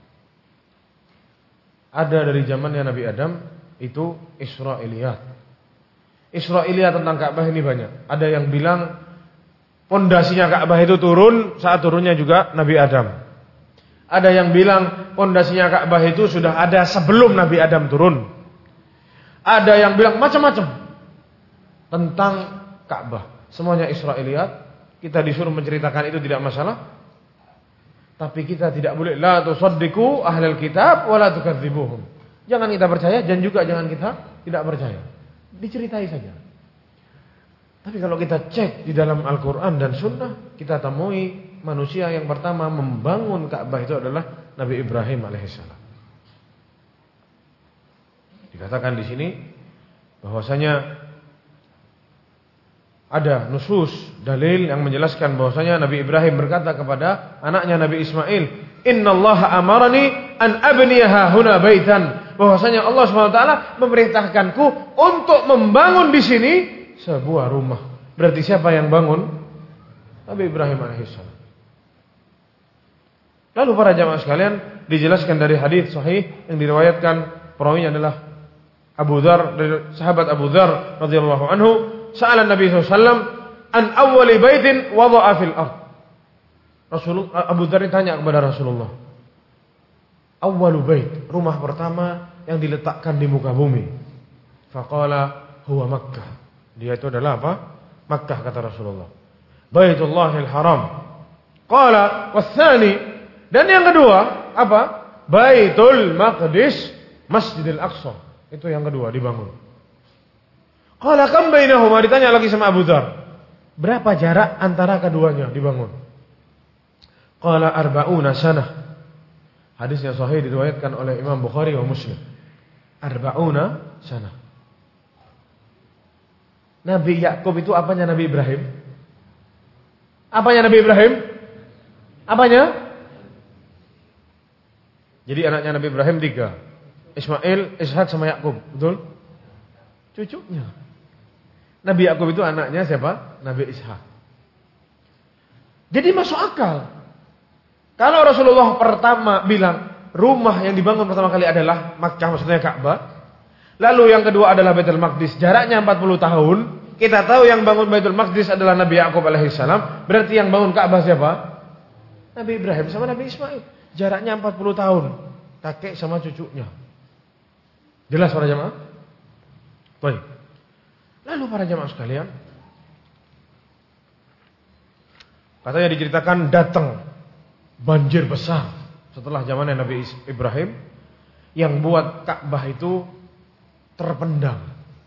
Ada dari zamannya Nabi Adam, itu Israiliyat. Israiliyat tentang Ka'bah ini banyak. Ada yang bilang pondasinya Ka'bah itu turun saat turunnya juga Nabi Adam. Ada yang bilang pondasinya Ka'bah itu sudah ada sebelum Nabi Adam turun. Ada yang bilang macam-macam tentang Ka'bah. Semuanya Israiliyat. Kita disuruh menceritakan itu tidak masalah. Tapi kita tidak boleh la tusaddiqu ahlal kitab wa la tukadzibuhum. Jangan kita percaya dan juga jangan kita tidak percaya. Diceritai saja. Tapi kalau kita cek di dalam Al-Quran dan Sunnah, kita temui manusia yang pertama membangun Ka'bah itu adalah Nabi Ibrahim alaihissalam. Dikatakan di sini bahwasanya ada nusus dalil yang menjelaskan bahwasanya Nabi Ibrahim berkata kepada anaknya Nabi Ismail, "Innallaha amarani an abniyaha huna baitan." Bahwasanya Allah subhanahu wa taala memerintahkanku untuk membangun di sini sebuah rumah. Berarti siapa yang bangun? Nabi Ibrahim alaihissalam. Lalu para jamaah sekalian, dijelaskan dari hadis sahih yang diriwayatkan perawinya adalah Abu Dzar, dari sahabat Abu Dzar radhiyallahu anhu, sa'ala Nabi sallallahu alaihi wasallam an awwali baitin wada'a fil ard. Rasulullah Abu Dzar ditanya kepada Rasulullah, awwalu bait, rumah pertama yang diletakkan di muka bumi. Faqala huwa Makkah. Dia itu adalah apa? Makkah, kata Rasulullah. Baitullahil Haram. Qala watsani, dan yang kedua apa? Baitul Maqdis, Masjidil Aqsa. Itu yang kedua dibangun. Qala kam bainahuma, ditanya lagi sama Abu Dzar, berapa jarak antara keduanya dibangun? Qala arba'una sanah. Hadisnya sahih diriwayatkan oleh Imam Bukhari wa Muslim. Arba'una sanah. Nabi Yakub itu apanya Nabi Ibrahim? Apanya Nabi Ibrahim? Apanya? Jadi anaknya Nabi Ibrahim tiga. Ismail, Ishak sama Yakub, betul? Cucunya. Nabi Yakub itu anaknya siapa? Nabi Ishak. Jadi masuk akal. Kalau Rasulullah pertama bilang rumah yang dibangun pertama kali adalah Makkah, maksudnya Ka'bah. Lalu yang kedua adalah Baitul Maqdis, jaraknya empat puluh tahun. Kita tahu yang bangun Baitul Maqdis adalah Nabi Yakub alaihissalam. Berarti yang bangun Ka'bah siapa? Nabi Ibrahim sama Nabi Ismail. Jaraknya empat puluh tahun. Kakek sama cucunya. Jelas para jamaah? Baik. Lalu para jamaah sekalian, katanya diceritakan datang banjir besar setelah zamannya Nabi Ibrahim yang buat Ka'bah itu terpendam.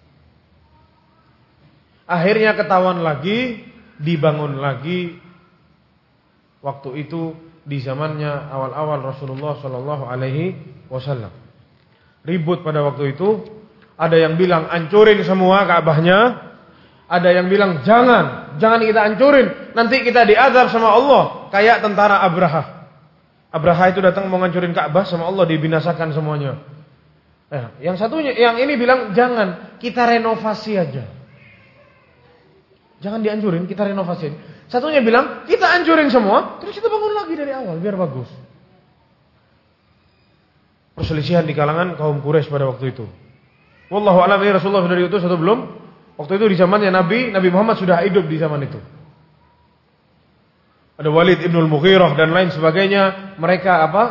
Akhirnya ketahuan lagi, dibangun lagi. Waktu itu di zamannya awal-awal Rasulullah Shallallahu Alaihi Wasallam. Ribut pada waktu itu. Ada yang bilang hancurin semua Ka'bahnya. Ada yang bilang jangan, jangan kita hancurin. Nanti kita diazab sama Allah. Kayak tentara Abraha. Abraha itu datang mau ngancurin Ka'bah, sama Allah dibinasakan semuanya. Nah, yang satunya, yang ini bilang jangan, kita renovasi aja. Jangan dihancurin, kita renovasi. Satunya bilang kita hancurin semua, terus kita bangun lagi dari awal biar bagus. Perselisihan di kalangan kaum Quraisy pada waktu itu. Wallahu a'lam, Rasulullah sudah diutus atau belum? Waktu itu di zamannya Nabi, Nabi Muhammad sudah hidup di zaman itu. Ada Walid ibn al-Mughirah dan lain sebagainya. Mereka apa?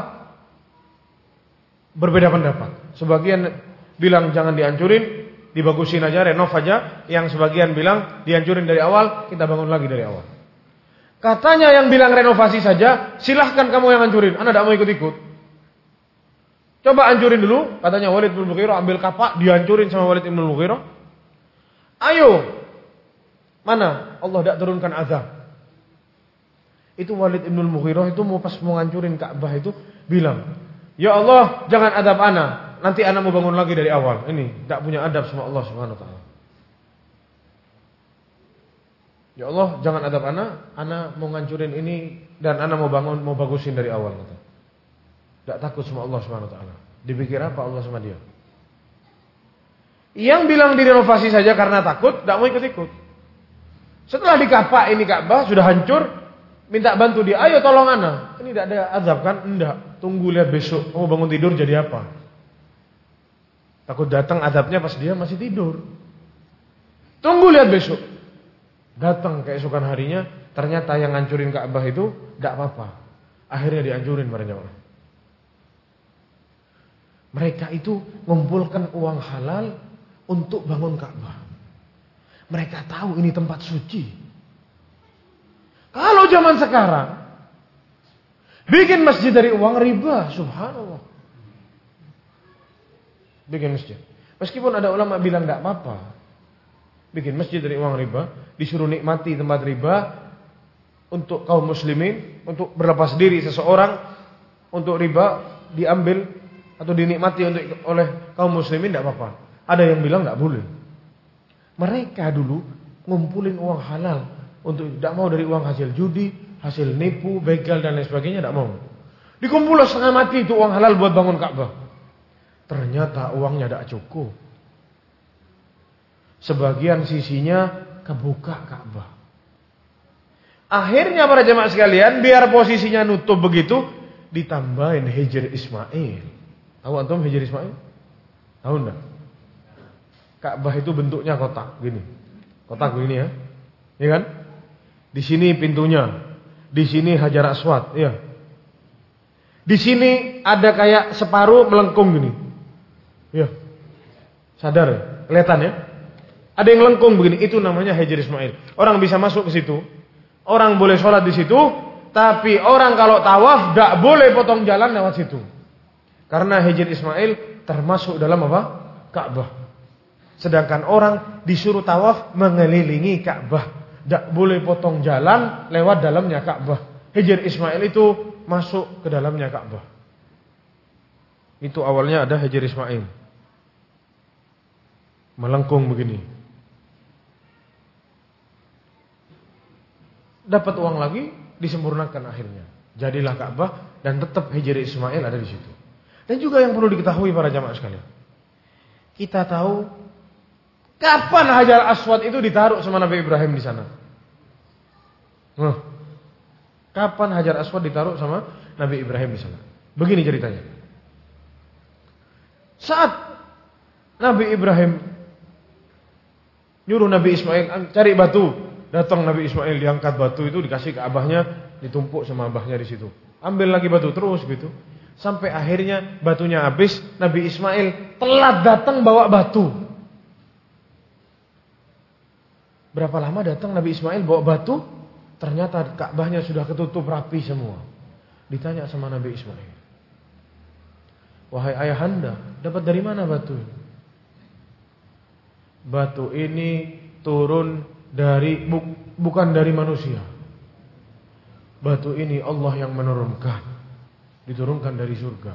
Berbeda pendapat. Sebagian bilang jangan dihancurin, dibagusin aja, renov aja. Yang sebagian bilang dihancurin dari awal, kita bangun lagi dari awal. Katanya yang bilang renovasi saja, silahkan kamu yang hancurin. Anda tidak mau ikut-ikut. Coba hancurin dulu, katanya Walid ibn al-Mughirah, ambil kapak, dihancurin sama Walid ibn al-Mughirah. Ayo, mana Allah tidak turunkan azab. Itu Walid ibn al-Mughirah itu mau pas mau ngancurin Ka'bah itu bilang, ya Allah jangan adab ana, nanti ana mau bangun lagi dari awal. Ini tidak punya adab sama Allah Subhanahu Wa Taala. Ya Allah jangan adab ana, ana mau ngancurin ini dan ana mau bangun, mau bagusin dari awal. Kata. Tidak takut sama Allah Subhanahu Wa Taala. Dipikir apa Allah sama dia? Yang bilang direnovasi saja karena takut, tidak mau ikut-ikut. Setelah dikapak ini Ka'bah sudah hancur, minta bantu dia, ayo tolong ana. Ini tidak ada azab kan? Enggak. Tunggu lihat besok. Kamu bangun tidur jadi apa? Takut datang azabnya pas dia masih tidur. Tunggu lihat besok. Datang keesokan harinya, ternyata yang ngancurin Ka'bah itu tidak apa-apa. Akhirnya dihancurin para jamaah. Mereka itu mengumpulkan uang halal untuk bangun Ka'bah. Mereka tahu ini tempat suci. Kalau zaman sekarang bikin masjid dari uang riba, subhanallah. Bikin masjid. Meskipun ada ulama bilang tidak apa-apa. Bikin masjid dari uang riba, disuruh nikmati tempat riba untuk kaum muslimin, untuk berlepas diri seseorang untuk riba diambil atau dinikmati untuk oleh kaum muslimin tidak apa-apa. Ada yang bilang tidak boleh. Mereka dulu ngumpulin uang halal untuk tidak mau dari uang hasil judi, hasil nipu, begal dan lain sebagainya, tidak mau. Dikumpul setengah mati itu uang halal buat bangun Ka'bah. Ternyata uangnya tidak cukup. Sebagian sisinya kebuka Ka'bah. Akhirnya para jemaah sekalian, biar posisinya nutup begitu, ditambahin Hijr Ismail. Tahu antum Hijr Ismail? Tahu enggak? Ka'bah itu bentuknya kotak gini. Kotak begini ya. Ya kan? Di sini pintunya. Di sini Hajar Aswad, ya. Di sini ada kayak separuh melengkung gini. Ya. Sadar ya? Kelihatan ya? Ada yang lengkung begini, itu namanya Hijr Ismail. Orang bisa masuk ke situ. Orang boleh sholat di situ, tapi orang kalau tawaf gak boleh potong jalan lewat situ. Karena Hijr Ismail termasuk dalam apa? Ka'bah. Sedangkan orang disuruh tawaf mengelilingi Ka'bah. Gak boleh potong jalan lewat dalamnya Ka'bah. Hijr Ismail itu masuk ke dalamnya Ka'bah. Itu awalnya ada Hijr Ismail. Melengkung begini. Dapat uang lagi, disempurnakan akhirnya. Jadilah Ka'bah dan tetap Hijr Ismail ada di situ. Dan juga yang perlu diketahui para jamaah sekalian. Kita tahu kapan Hajar Aswad itu ditaruh sama Nabi Ibrahim di sana. Huh. Kapan Hajar Aswad ditaruh sama Nabi Ibrahim di sana? Begini ceritanya. Saat Nabi Ibrahim nyuruh Nabi Ismail cari batu. Datang Nabi Ismail, diangkat batu itu, dikasih ke abahnya, ditumpuk sama abahnya di situ. Ambil lagi batu terus gitu. Sampai akhirnya batunya habis, Nabi Ismail telat datang bawa batu. Berapa lama datang Nabi Ismail bawa batu? Ternyata Ka'bahnya sudah ketutup rapi semua. Ditanya sama Nabi Ismail, wahai ayahanda, dapat dari mana batu ini? Batu ini turun dari bu, bukan dari manusia. Batu ini Allah yang menurunkan, diturunkan dari surga.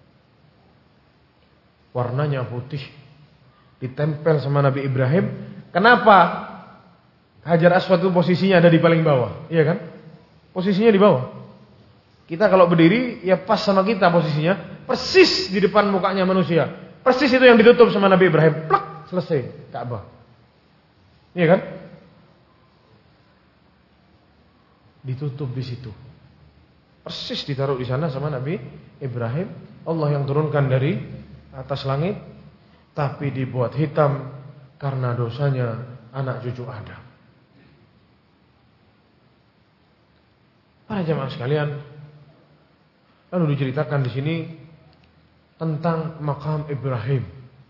Warnanya putih, ditempel sama Nabi Ibrahim. Kenapa Hajar Aswad itu posisinya ada di paling bawah? Iya kan? Posisinya di bawah. Kita kalau berdiri ya pas sama kita posisinya, persis di depan mukanya manusia. Persis itu yang ditutup sama Nabi Ibrahim. Plak, selesai Ka'bah. Iya kan? Ditutup di situ. Persis ditaruh di sana sama Nabi Ibrahim. Allah yang turunkan dari atas langit, tapi dibuat hitam karena dosanya anak cucu Adam. Para jemaah sekalian, lalu diceritakan di sini tentang makam Ibrahim.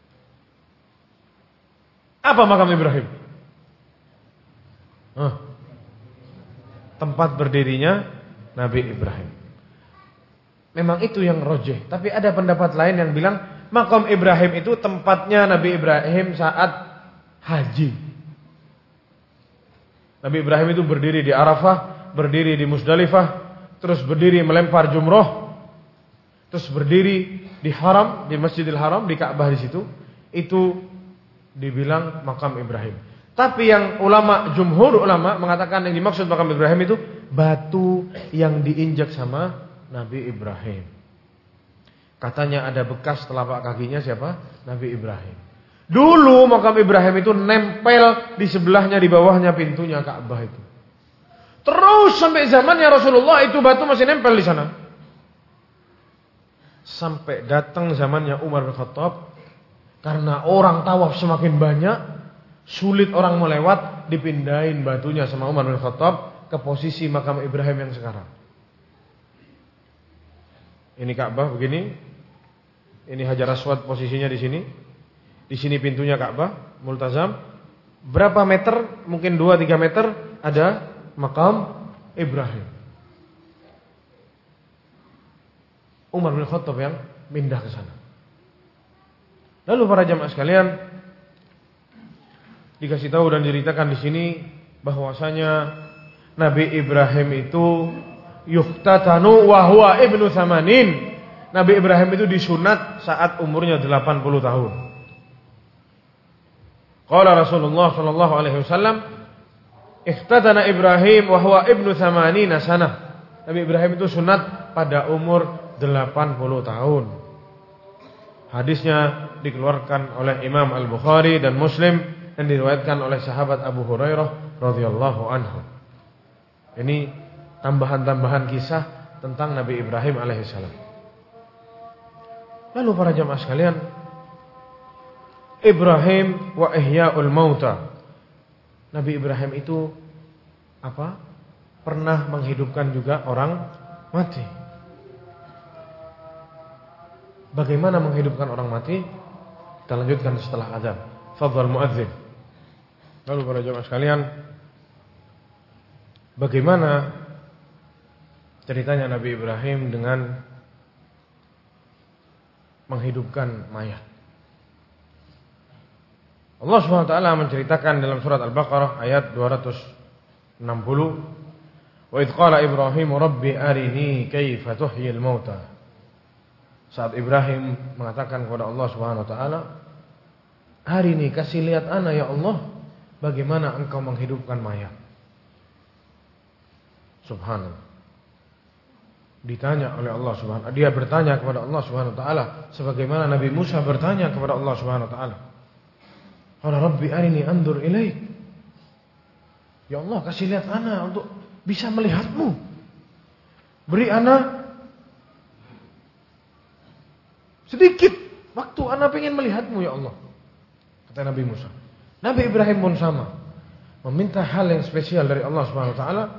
Apa makam Ibrahim? Hah? Tempat berdirinya Nabi Ibrahim. Memang itu yang rojeh. Tapi ada pendapat lain yang bilang makam Ibrahim itu tempatnya Nabi Ibrahim saat haji. Nabi Ibrahim itu berdiri di Arafah, berdiri di Musdalifah, terus berdiri melempar jumroh, terus berdiri di Haram, di Masjidil Haram, di Ka'bah di situ. Itu dibilang makam Ibrahim. Tapi yang ulama, jumhur ulama mengatakan yang dimaksud makam Ibrahim itu batu yang diinjak sama Nabi Ibrahim. Katanya ada bekas telapak kakinya siapa? Nabi Ibrahim. Dulu makam Ibrahim itu nempel di sebelahnya, di bawahnya pintunya Ka'bah itu. Terus sampai zamannya Rasulullah itu batu masih nempel di sana. Sampai datang zamannya Umar bin Khattab, karena orang tawaf semakin banyak, sulit orang melewat, dipindahin batunya sama Umar bin Khattab ke posisi makam Ibrahim yang sekarang. Ini Ka'bah begini. Ini Hajar Aswad posisinya di sini. Di sini pintunya Ka'bah, multazam. berapa meter, mungkin dua tiga meter, ada makam Ibrahim. Umar bin Khattab yang pindah ke sana. Lalu para jamaah sekalian, dikasih tahu dan diceritakan di sini bahwasanya Nabi Ibrahim itu yuhtatanu wa huwa ibnu thamanin. Nabi Ibrahim itu disunat saat umurnya delapan puluh tahun. Qala Rasulullah sallallahu alaihi wasallam, "Ihtatana Ibrahim wa huwa ibnu thamanina sanah." Nabi Ibrahim itu sunat pada umur delapan puluh tahun. Hadisnya dikeluarkan oleh Imam Al-Bukhari dan Muslim dan diriwayatkan oleh sahabat Abu Hurairah radhiyallahu anhu. Ini tambahan-tambahan kisah tentang Nabi Ibrahim alaihissalam. Lalu para jamaah sekalian, Ibrahim wa ihya'ul mauta. Nabi Ibrahim itu apa? Pernah menghidupkan juga orang mati. Bagaimana menghidupkan orang mati? Kita lanjutkan setelah azan. Fadhal muadzin. Lalu para jemaah sekalian, bagaimana ceritanya Nabi Ibrahim dengan menghidupkan mayat? Allah Subhanahu wa taala menceritakan dalam surat Al-Baqarah ayat dua ratus enam puluh, "Wa idz qala Ibrahim rabbi arini kaifa tuhyil mauta." Saat Ibrahim mengatakan kepada Allah Subhanahu wa taala, "Hari ini kasih lihat ana ya Allah, bagaimana engkau menghidupkan mayat." Subhanallah. Ditanya oleh Allah Subhanahu wa taala, dia bertanya kepada Allah Subhanahu wa taala sebagaimana Nabi Musa bertanya kepada Allah Subhanahu wa taala. Qala rabbi arini anzur ilaik. Ya Allah, kasih lihat ana untuk bisa melihatmu. Beri ana sedikit waktu, anak pengen melihatmu ya Allah, kata Nabi Musa. Nabi Ibrahim pun sama, meminta hal yang spesial dari Allah Subhanahu wa taala.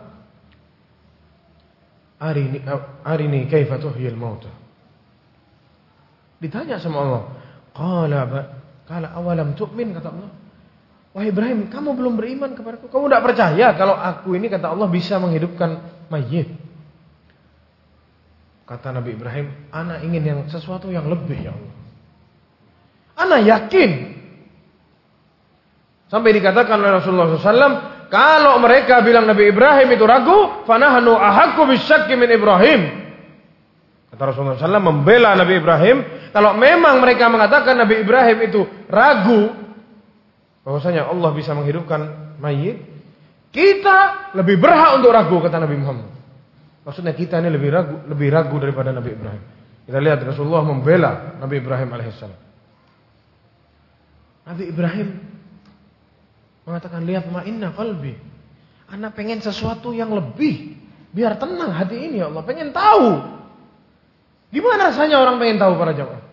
Arini arini kaifa tuhyil mauta. Ditanya sama Allah. Qala qala awalam tu'min, kata Allah. Wahai Ibrahim, kamu belum beriman kepadaku? Kamu tidak percaya kalau aku ini, kata Allah, bisa menghidupkan mayit? Kata Nabi Ibrahim, ana ingin yang sesuatu yang lebih ya Allah. Ana yakin. Sampai dikatakan oleh Rasulullah shallallahu alaihi wasallam, kalau mereka bilang Nabi Ibrahim itu ragu, fanahnu ahaqqu bisyakki min Ibrahim. Kata Rasulullah shallallahu alaihi wasallam membela Nabi Ibrahim, kalau memang mereka mengatakan Nabi Ibrahim itu ragu bahwasanya Allah bisa menghidupkan mayit, kita lebih berhak untuk ragu, kata Nabi Muhammad. Maksudnya kita ini lebih ragu, lebih ragu daripada Nabi Ibrahim. Kita lihat Rasulullah membela Nabi Ibrahim alaihissalam. Nabi Ibrahim mengatakan, lihat ma'inna qalbi. Anak pengen sesuatu yang lebih, biar tenang hati ini ya Allah. Pengen tahu. Gimana rasanya orang pengen tahu para jamaah?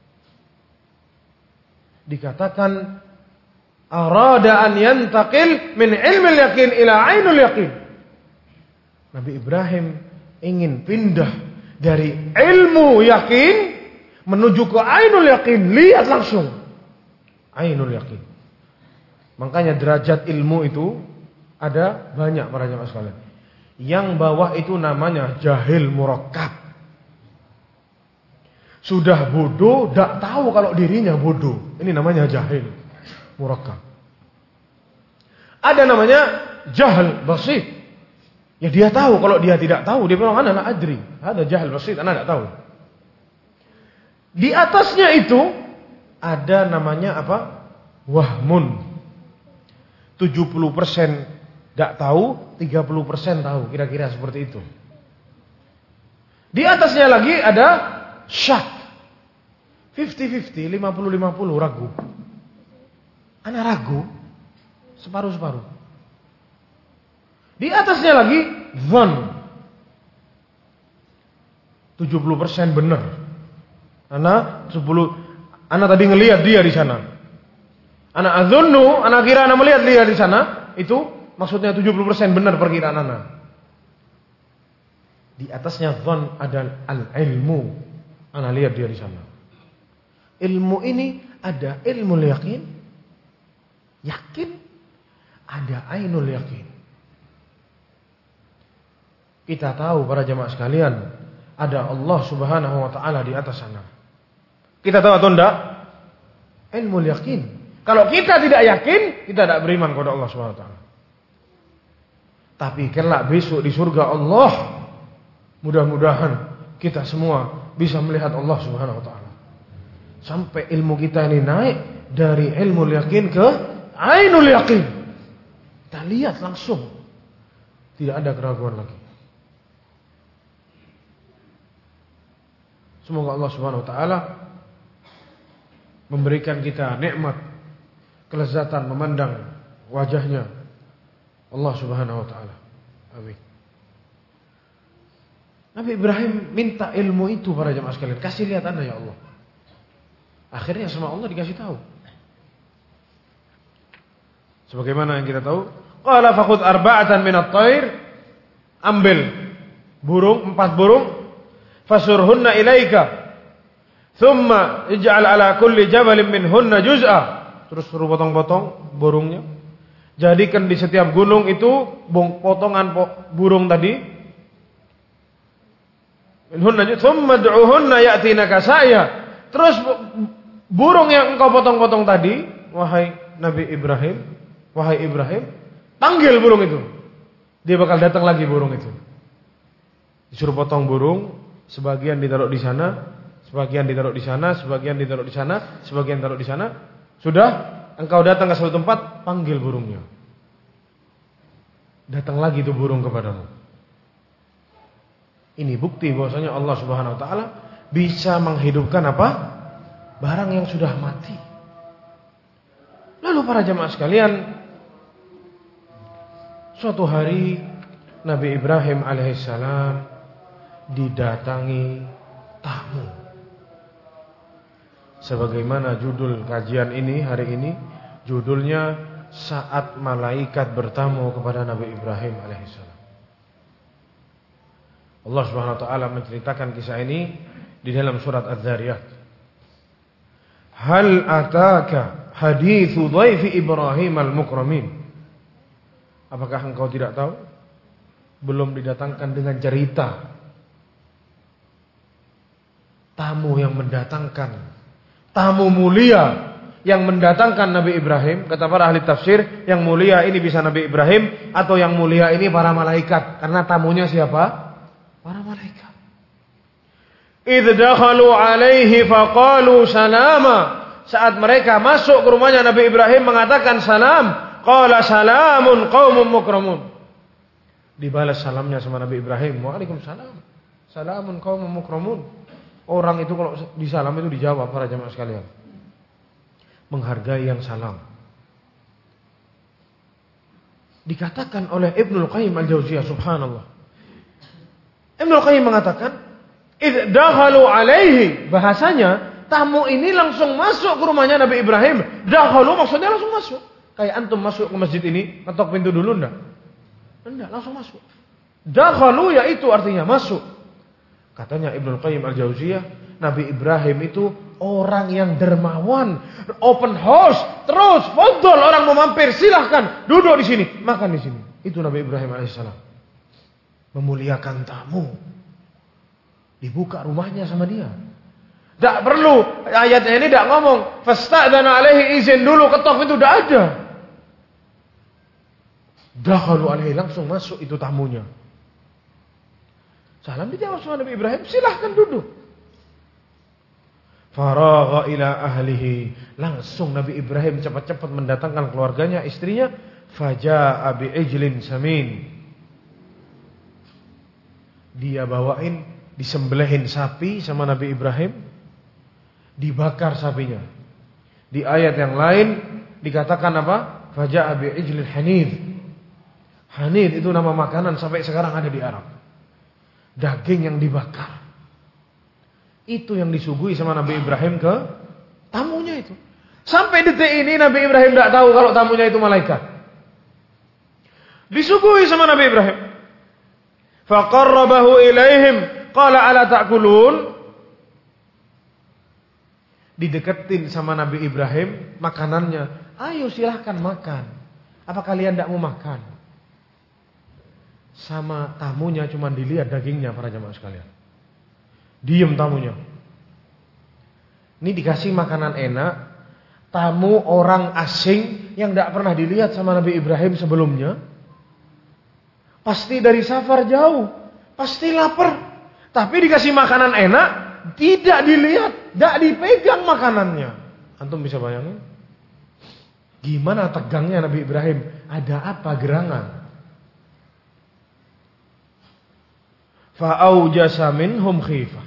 Dikatakan, arada an yantaqil min ilmil yaqin ila ainul yaqin. Nabi Ibrahim ingin pindah dari ilmu yakin menuju ke ainul yakin, lihat langsung. Ainul yakin. Makanya derajat ilmu itu ada banyak para jamaah sekalian. Yang bawah itu namanya jahil murakkab. Sudah bodoh, tidak tahu kalau dirinya bodoh. Ini namanya jahil murakkab. Ada namanya jahil basit. Ya dia tahu, kalau dia tidak tahu dia bilang ana la adri. Ada jahil basit, ana tidak tahu. Di atasnya itu ada namanya apa? Wahmun. tujuh puluh persen tidak tahu, tiga puluh persen tahu, kira-kira seperti itu. Di atasnya lagi ada syak. lima puluh lima puluh, lima puluh lima puluh ragu. Ana ragu separuh-separuh. Di atasnya lagi dzan. tujuh puluh persen benar. Ana sepuluh ana tadi ngelihat dia di sana. Ana adzunnu, ana kira ana melihat dia di sana, itu maksudnya tujuh puluh persen benar perkiraan ana. Di atasnya dzan ada al-ilmu. Ana lihat dia di sana. Ilmu ini ada ilmu yakin. Yakin ada ainul yakin. Kita tahu para jemaah sekalian, ada Allah Subhanahu wa taala di atas sana. Kita tahu atau enggak? Ilmu yakin. Kalau kita tidak yakin, kita tidak beriman kepada Allah Subhanahu wa taala. Tapi kelak besok di surga Allah, mudah-mudahan kita semua bisa melihat Allah Subhanahu wa taala. Sampai ilmu kita ini naik dari ilmu yakin ke ainul yakin. Kita lihat langsung. Tidak ada keraguan lagi. Semoga Allah Subhanahu wa taala memberikan kita nikmat, kelezatan memandang wajahnya Allah Subhanahu wa taala. Amin. Nabi Ibrahim minta ilmu itu para jemaah sekalian, kasih lihat Anda ya Allah. Akhirnya sama Allah dikasih tahu. Sebagaimana yang kita tahu, qala faqud arba'atan minat thair, ambil burung, empat burung, fasurhunna ilaika, thumma ij'al ala kulli jabalin minhunna juz'a. Terus suruh potong-potong burungnya. Jadikan di setiap gunung itu potongan burung tadi. Minhunna juz'a, thumma ad'uhunna ya'tinaka sa'ya. Terus burung yang engkau potong-potong tadi, wahai Nabi Ibrahim, wahai Ibrahim, panggil burung itu. Dia bakal datang lagi burung itu. Disuruh potong burung, sebagian ditaruh di sana, sebagian ditaruh di sana, sebagian ditaruh di sana, sebagian ditaruh di sana. Sudah, engkau datang ke suatu tempat, panggil burungnya. Datang lagi itu burung kepadamu. Ini bukti bahwasanya Allah Subhanahu wa taala bisa menghidupkan apa? Barang yang sudah mati. Lalu para jemaah sekalian, suatu hari Nabi Ibrahim alaihissalam didatangi tamu. Sebagaimana judul kajian ini hari ini, judulnya saat malaikat bertamu kepada Nabi Ibrahim alaihissalam. Allah Subhanahu wa taala menceritakan kisah ini di dalam surat Az-Zariyat. Hal ataka hadithu dhaifi Ibrahim al-mukramin. Apakah engkau tidak tahu? Belum didatangkan dengan cerita tamu yang mendatangkan, tamu mulia yang mendatangkan Nabi Ibrahim. Kata para ahli tafsir, yang mulia ini bisa Nabi Ibrahim, atau yang mulia ini para malaikat. Karena tamunya siapa? Para malaikat. Idh dakhalu alaihi faqalu salama. Saat mereka masuk ke rumahnya Nabi Ibrahim mengatakan salam. Qala salamun qaumun mukramun. Dibalas salamnya sama Nabi Ibrahim, waalaikumsalam. Salamun qaumun mukramun. Orang itu kalau disalam itu dijawab para jemaah sekalian. Menghargai yang salam. Dikatakan oleh Ibnul Qayyim al-Jauziyah, subhanallah. Ibnul Qayyim mengatakan, idh dakhalu alaihi, bahasanya tamu ini langsung masuk ke rumahnya Nabi Ibrahim. Dakhalu maksudnya langsung masuk. Kayak antum masuk ke masjid ini, ketok pintu dulu enggak? Enggak, langsung masuk. Dakhalu yaitu artinya masuk. Katanya Ibnul Qayyim al-Jauziyah, Nabi Ibrahim itu orang yang dermawan, open house, terus fadhol, orang mau mampir silahkan duduk di sini, makan di sini. Itu Nabi Ibrahim alaihissalam. Memuliakan tamu. Dibuka rumahnya sama dia. Tak perlu ayatnya ini tak ngomong fasta'dzana alaihi, izin dulu ketok itu, tidak ada. Dakhalu alaihi, langsung masuk itu tamunya. Salam dijawab sama Nabi Ibrahim, silahkan duduk. Faragha ila ahlihi, langsung Nabi Ibrahim cepat-cepat mendatangkan keluarganya, istrinya. Faja'a bi'ijlin samin, dia bawain, disembelihin sapi sama Nabi Ibrahim, dibakar sapinya. Di ayat yang lain dikatakan apa? Faja'a bi'ijlin hanif. Hanif itu nama makanan sampai sekarang ada di Arab. Daging yang dibakar. Itu yang disuguhi sama Nabi Ibrahim ke tamunya itu. Sampai detik ini Nabi Ibrahim tidak tahu kalau tamunya itu malaikat. Disuguhi sama Nabi Ibrahim. Faqarrabahu ilaihim qala ala ta'kulun. Dideketin sama Nabi Ibrahim makanannya. Ayo silahkan makan. Apa kalian tidak mau makan? Sama tamunya cuma dilihat dagingnya para jamaah sekalian. Diem tamunya. Ini dikasih makanan enak. Tamu orang asing yang tidak pernah dilihat sama Nabi Ibrahim sebelumnya. Pasti dari safar jauh. Pasti lapar. Tapi dikasih makanan enak. Tidak dilihat. Tidak dipegang makanannya. Antum bisa bayangin? Gimana tegangnya Nabi Ibrahim? Ada apa gerangan? Fa'aujasa minhum khifah.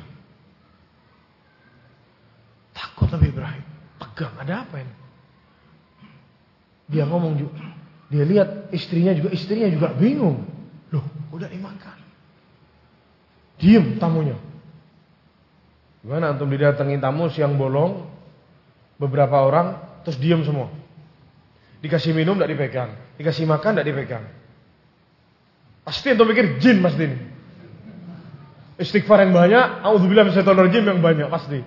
Takut Nabi Ibrahim. Tegang, ada apa ini? Dia ngomong juga. Dia lihat istrinya juga, istrinya juga bingung. Loh, udah dimakan. Diem tamunya. Gimana antum didatengin tamu siang bolong, beberapa orang, terus diem semua. Dikasih minum tidak dipegang, dikasih makan tidak dipegang. Pasti antum pikir jin pasti ini. Istighfar yang banyak, auzubillahi minasyaitonir rajim yang banyak pasti.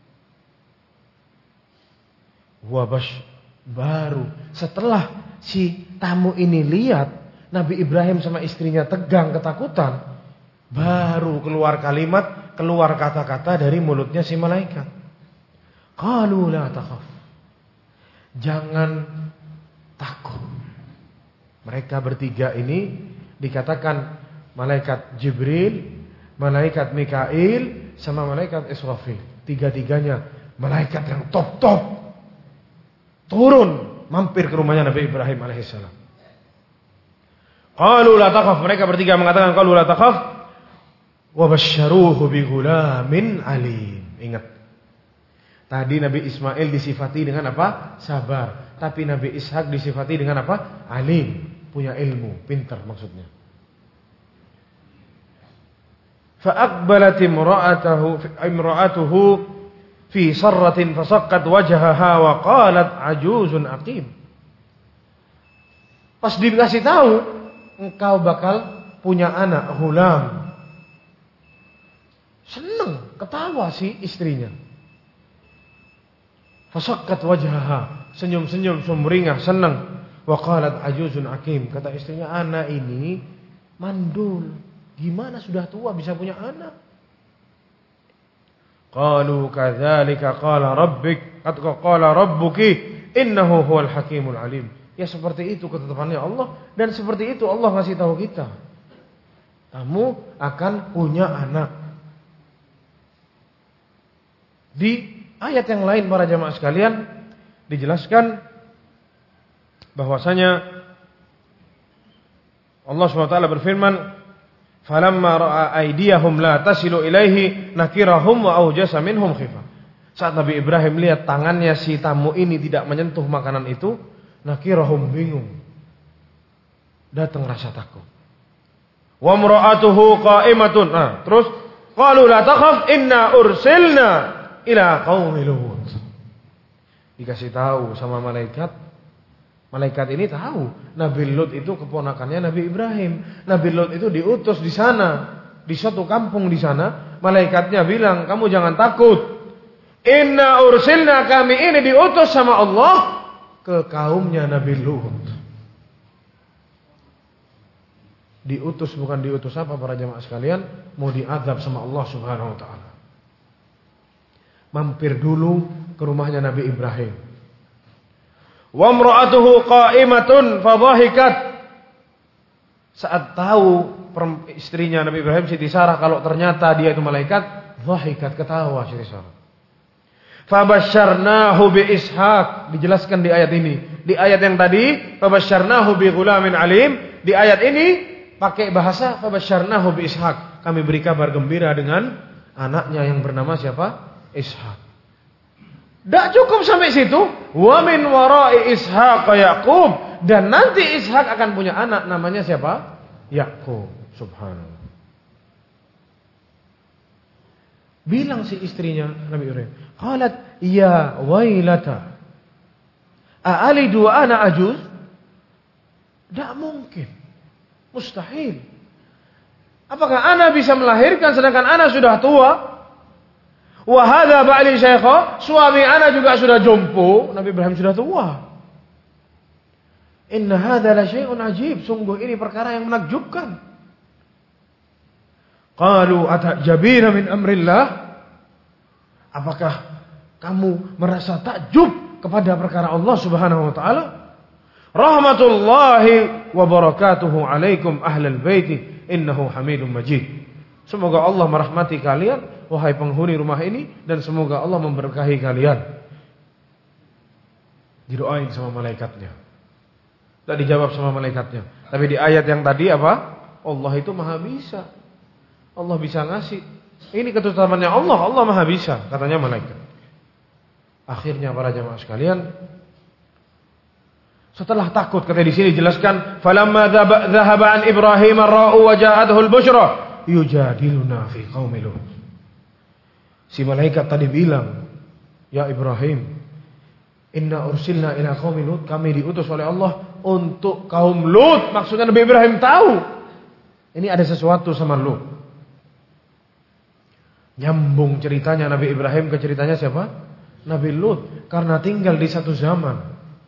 Wabash baru setelah si tamu ini lihat Nabi Ibrahim sama istrinya tegang ketakutan, baru keluar kalimat, keluar kata-kata dari mulutnya si malaikat. Qalu la takhaf. Jangan takut. Mereka bertiga ini dikatakan malaikat Jibril, malaikat Mikail, sama malaikat Israfil. Tiga-tiganya malaikat yang top-top. Turun mampir ke rumahnya Nabi Ibrahim alaihissalam. Qalu la takhaf, mereka bertiga mengatakan qalu la takhaf wa basyaruhu bi ghulamin alim. Ingat. Tadi Nabi Ismail disifati dengan apa? Sabar. Tapi Nabi Ishak disifati dengan apa? Alim, punya ilmu, pintar maksudnya. Fa aqbalat imra'atuhu imra'atuhu fi sarratin fasaqqat wajhaha wa qalat ajuzun aqim. Pas dikasih tahu engkau bakal punya anak ghulam, seneng, ketawa si istrinya. Fasaqqat wajhaha, senyum-senyum sumringah, senang. Wa qalat ajuzun aqim, kata istrinya, anak ini mandul, gimana sudah tua bisa punya anak? Qalu kadzalika qala rabbik qala rabbuki innahu huwal hakimul alim. Ya seperti itu ketetapannya Allah, dan seperti itu Allah ngasih tahu kita. Kamu akan punya anak. Di ayat yang lain para jamaah sekalian dijelaskan bahwasanya Allah subhanahu wa taala berfirman, falamma ra'a aydiyahum la tasilu ilaihi nakirahum wa aujasa minhum khifah. Saat Nabi Ibrahim lihat tangannya si tamu ini tidak menyentuh makanan itu, nakirahum bingung. Datang rasa takut. Wa imra'atuhu qa'imatun. Nah, terus qalu la takhaf inna ursilna ila qaumi Lut. Dikasih tahu sama malaikat. Malaikat ini tahu Nabi Lut itu keponakannya Nabi Ibrahim. Nabi Lut itu diutus di sana, di suatu kampung di sana. Malaikatnya bilang, kamu jangan takut. Inna ursilna, kami ini diutus sama Allah ke kaumnya Nabi Lut. Diutus bukan diutus apa para jemaah sekalian? Mau diazab sama Allah Subhanahu wa taala. Mampir dulu ke rumahnya Nabi Ibrahim. Wa imra'atuhu qa'imatun fadhahikat. Saat tahu istrinya Nabi Ibrahim Siti Sarah kalau ternyata dia itu malaikat, dhahikat, ketawa Siti Sarah. Fabasyarnahu bi Ishaq, dijelaskan di ayat ini. Di ayat yang tadi fabasyarnahu bi ghulamin alim, di ayat ini pakai bahasa fabasyarnahu bi Ishaq. Kami beri kabar gembira dengan anaknya yang bernama siapa? Ishaq. Tidak cukup sampai situ. Wa min wara'i Ishaq Yaqub, dan nanti Ishaq akan punya anak namanya siapa? Yaqub. Subhanallah. Bilang si istrinya Nabi Ibrahim, qalat ya wailata a'alidu wa ana ajuz? Tidak mungkin. Mustahil. Apakah ana bisa melahirkan sedangkan ana sudah tua? Wa hadza ba'li syaikha, suami ana juga sudah jompo. Nabi Ibrahim sudah tua. Inna hadza la syai'un ajib. Sungguh ini perkara yang menakjubkan. Qalu atajabina min amrillah? Apakah kamu merasa takjub kepada perkara Allah Subhanahu wa taala? Rahmatullahi wa barakatuhu alaikum ahlal baiti innahu Hamidum Majid. Semoga Allah merahmati kalian wahai penghuni rumah ini dan semoga Allah memberkahi kalian. Didoain sama malaikatnya. Tak dijawab sama malaikatnya. Tapi di ayat yang tadi apa? Allah itu maha bisa. Allah bisa ngasih. Ini ketetapannya Allah. Allah maha bisa. Katanya malaikat. Akhirnya para jamaah sekalian. Setelah takut. Kata di sini jelaskan. Falamma dhahaba an Ibrahim ar-ra'u wa ja'adhu al-bushra. Yujadiluna fi qaumi Lut. Si malaikat tadi bilang. Ya Ibrahim. Inna ursilna ila qaumi Lut. Kami diutus oleh Allah untuk kaum Lut. Maksudnya Nabi Ibrahim tahu ini ada sesuatu sama Lut. Nyambung ceritanya Nabi Ibrahim ke ceritanya siapa? Nabi Lut. Karena tinggal di satu zaman.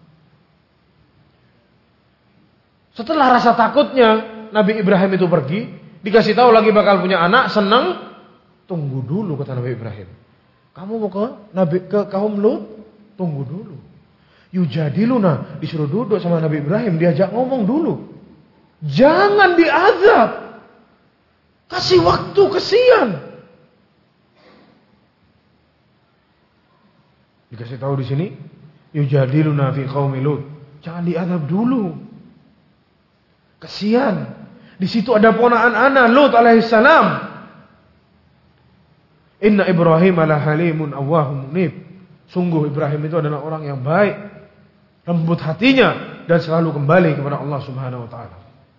Setelah rasa takutnya Nabi Ibrahim itu pergi, dikasih tahu lagi bakal punya anak, senang. Tunggu dulu kata Nabi Ibrahim. Kamu mau ke Nabi ke kaum Lut? Tunggu dulu. Yujadiluna, disuruh duduk sama Nabi Ibrahim, diajak ngomong dulu. Jangan diazab. Kasih waktu, kesian. Dikasih tahu di sini, yujadiluna fi qaumi Lut. Jangan diazab dulu. Kesian. Di situ ada ponakan anak Lut alaihissalam. Inna Ibrahim ala halimun awwahum munib. Sungguh Ibrahim itu adalah orang yang baik, lembut hatinya dan selalu kembali kepada Allah Subhanahu wa taala.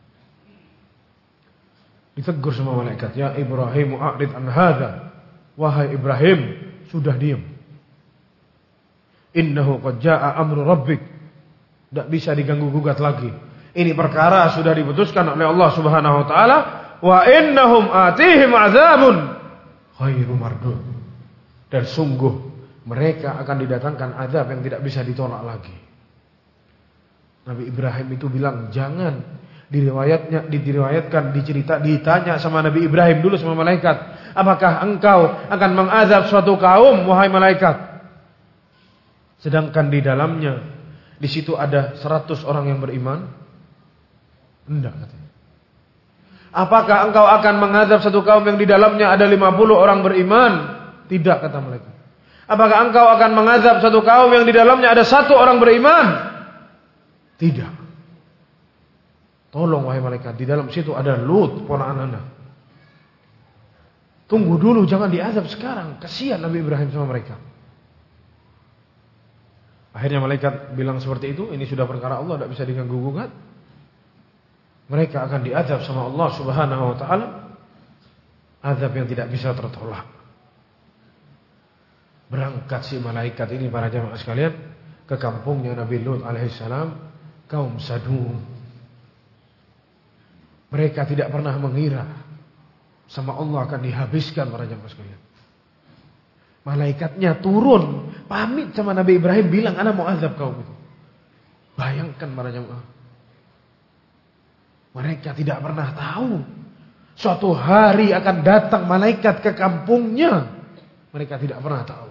Ditegur sama malaikat, "Ya Ibrahim, a'rid an hadza." Wahai Ibrahim, sudah diam. Innahu qad jaa'a amru rabbik. Tidak bisa diganggu gugat lagi. Ini perkara sudah diputuskan oleh Allah Subhanahu wa taala, wa innahum atihim azabun ghairu mardud. Dan sungguh mereka akan didatangkan azab yang tidak bisa ditolak lagi. Nabi Ibrahim itu bilang, jangan. Diriwayatnya, diriwayatkan, dicerita, ditanya sama Nabi Ibrahim dulu sama malaikat. Apakah engkau akan mengazab suatu kaum, wahai malaikat? Sedangkan di dalamnya, di situ ada seratus orang yang beriman? Enggak katanya. Apakah engkau akan mengazab satu kaum yang di dalamnya ada lima puluh orang beriman? Tidak kata malaikat. Apakah engkau akan mengazab satu kaum yang di dalamnya ada satu orang beriman? Tidak. Tolong wahai malaikat, di dalam situ ada Lut, ponakan anak. Tunggu dulu, jangan diazab sekarang. Kasihan Nabi Ibrahim sama mereka. Akhirnya malaikat bilang seperti itu, ini sudah perkara Allah, tidak bisa diganggu gugat. Mereka akan diazab sama Allah Subhanahu wa taala. Azab yang tidak bisa tertolak. Berangkat si malaikat ini para jamaah sekalian ke kampungnya Nabi Lut alaihissalam, kaum Sadum. Mereka tidak pernah mengira sama Allah akan dihabiskan para jamaah sekalian. Malaikatnya turun pamit sama Nabi Ibrahim, bilang ana mau azab kaum itu. Bayangkan para jamaah, mereka tidak pernah tahu suatu hari akan datang malaikat ke kampungnya. Mereka tidak pernah tahu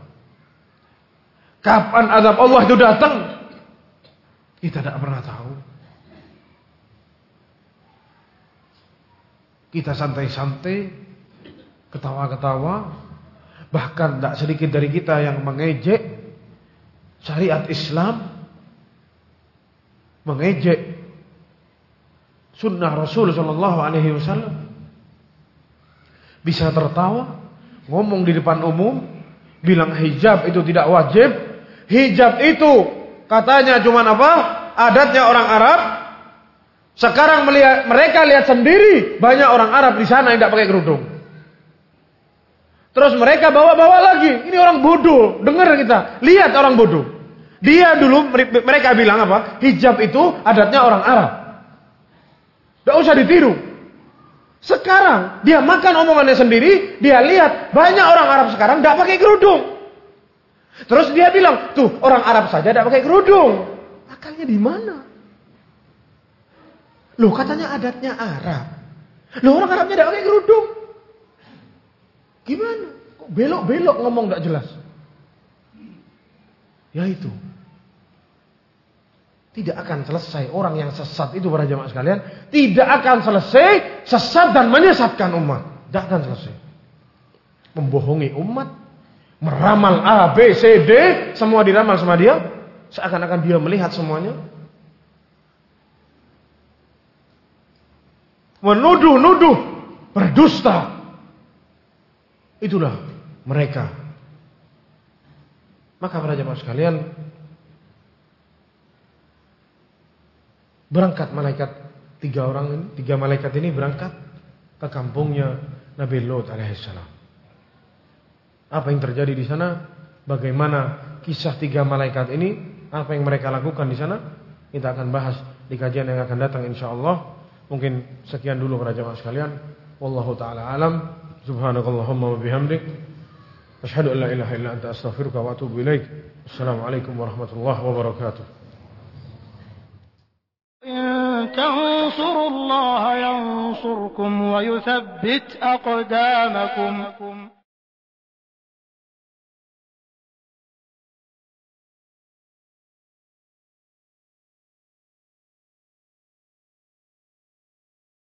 kapan azab Allah itu datang. Kita tidak pernah tahu. Kita santai-santai, ketawa-ketawa. Bahkan tidak sedikit dari kita yang mengejek syariat Islam, mengejek sunnah Rasul Sallallahu Alaihi Wasallam. Bisa tertawa, ngomong di depan umum, bilang hijab itu tidak wajib. Hijab itu katanya cuma apa? Adatnya orang Arab. Sekarang melihat, mereka lihat sendiri banyak orang Arab di sana yang tidak pakai kerudung. Terus mereka bawa-bawa lagi. Ini orang bodoh. Dengar kita. Lihat orang bodoh. Dia dulu mereka bilang apa? Hijab itu adatnya orang Arab. Tidak usah ditiru. Sekarang dia makan omongannya sendiri. Dia lihat banyak orang Arab sekarang tidak pakai kerudung. Terus dia bilang, tuh orang Arab saja tidak pakai kerudung. Akalnya di mana? Loh katanya adatnya Arab. Loh orang Arabnya tidak pakai kerudung. Gimana? Kok belok-belok ngomong tidak jelas? Ya itu. Tidak akan selesai orang yang sesat itu para jamaah sekalian. Tidak akan selesai sesat dan menyesatkan umat. Tidak akan selesai. Membohongi umat. Meramal A, B, C, D. Semua diramal sama dia. Seakan-akan dia melihat semuanya. Menuduh-nuduh. Berdusta. Itulah mereka. Maka para jamaah sekalian. Berangkat malaikat tiga orang ini, tiga malaikat ini berangkat ke kampungnya Nabi Lot alaihissalam. Apa yang terjadi di sana? Bagaimana kisah tiga malaikat ini? Apa yang mereka lakukan di sana? Kita akan bahas di kajian yang akan datang insyaallah. Mungkin sekian dulu para jamaah sekalian. Wallahu taala alam. Subhanakallahumma wa bihamdik. Asyhadu an la ilaha illa anta astaghfiruka wa atubu ilaik. Assalamualaikum warahmatullahi wabarakatuh. تنصروا الله ينصركم ويثبت أقدامكم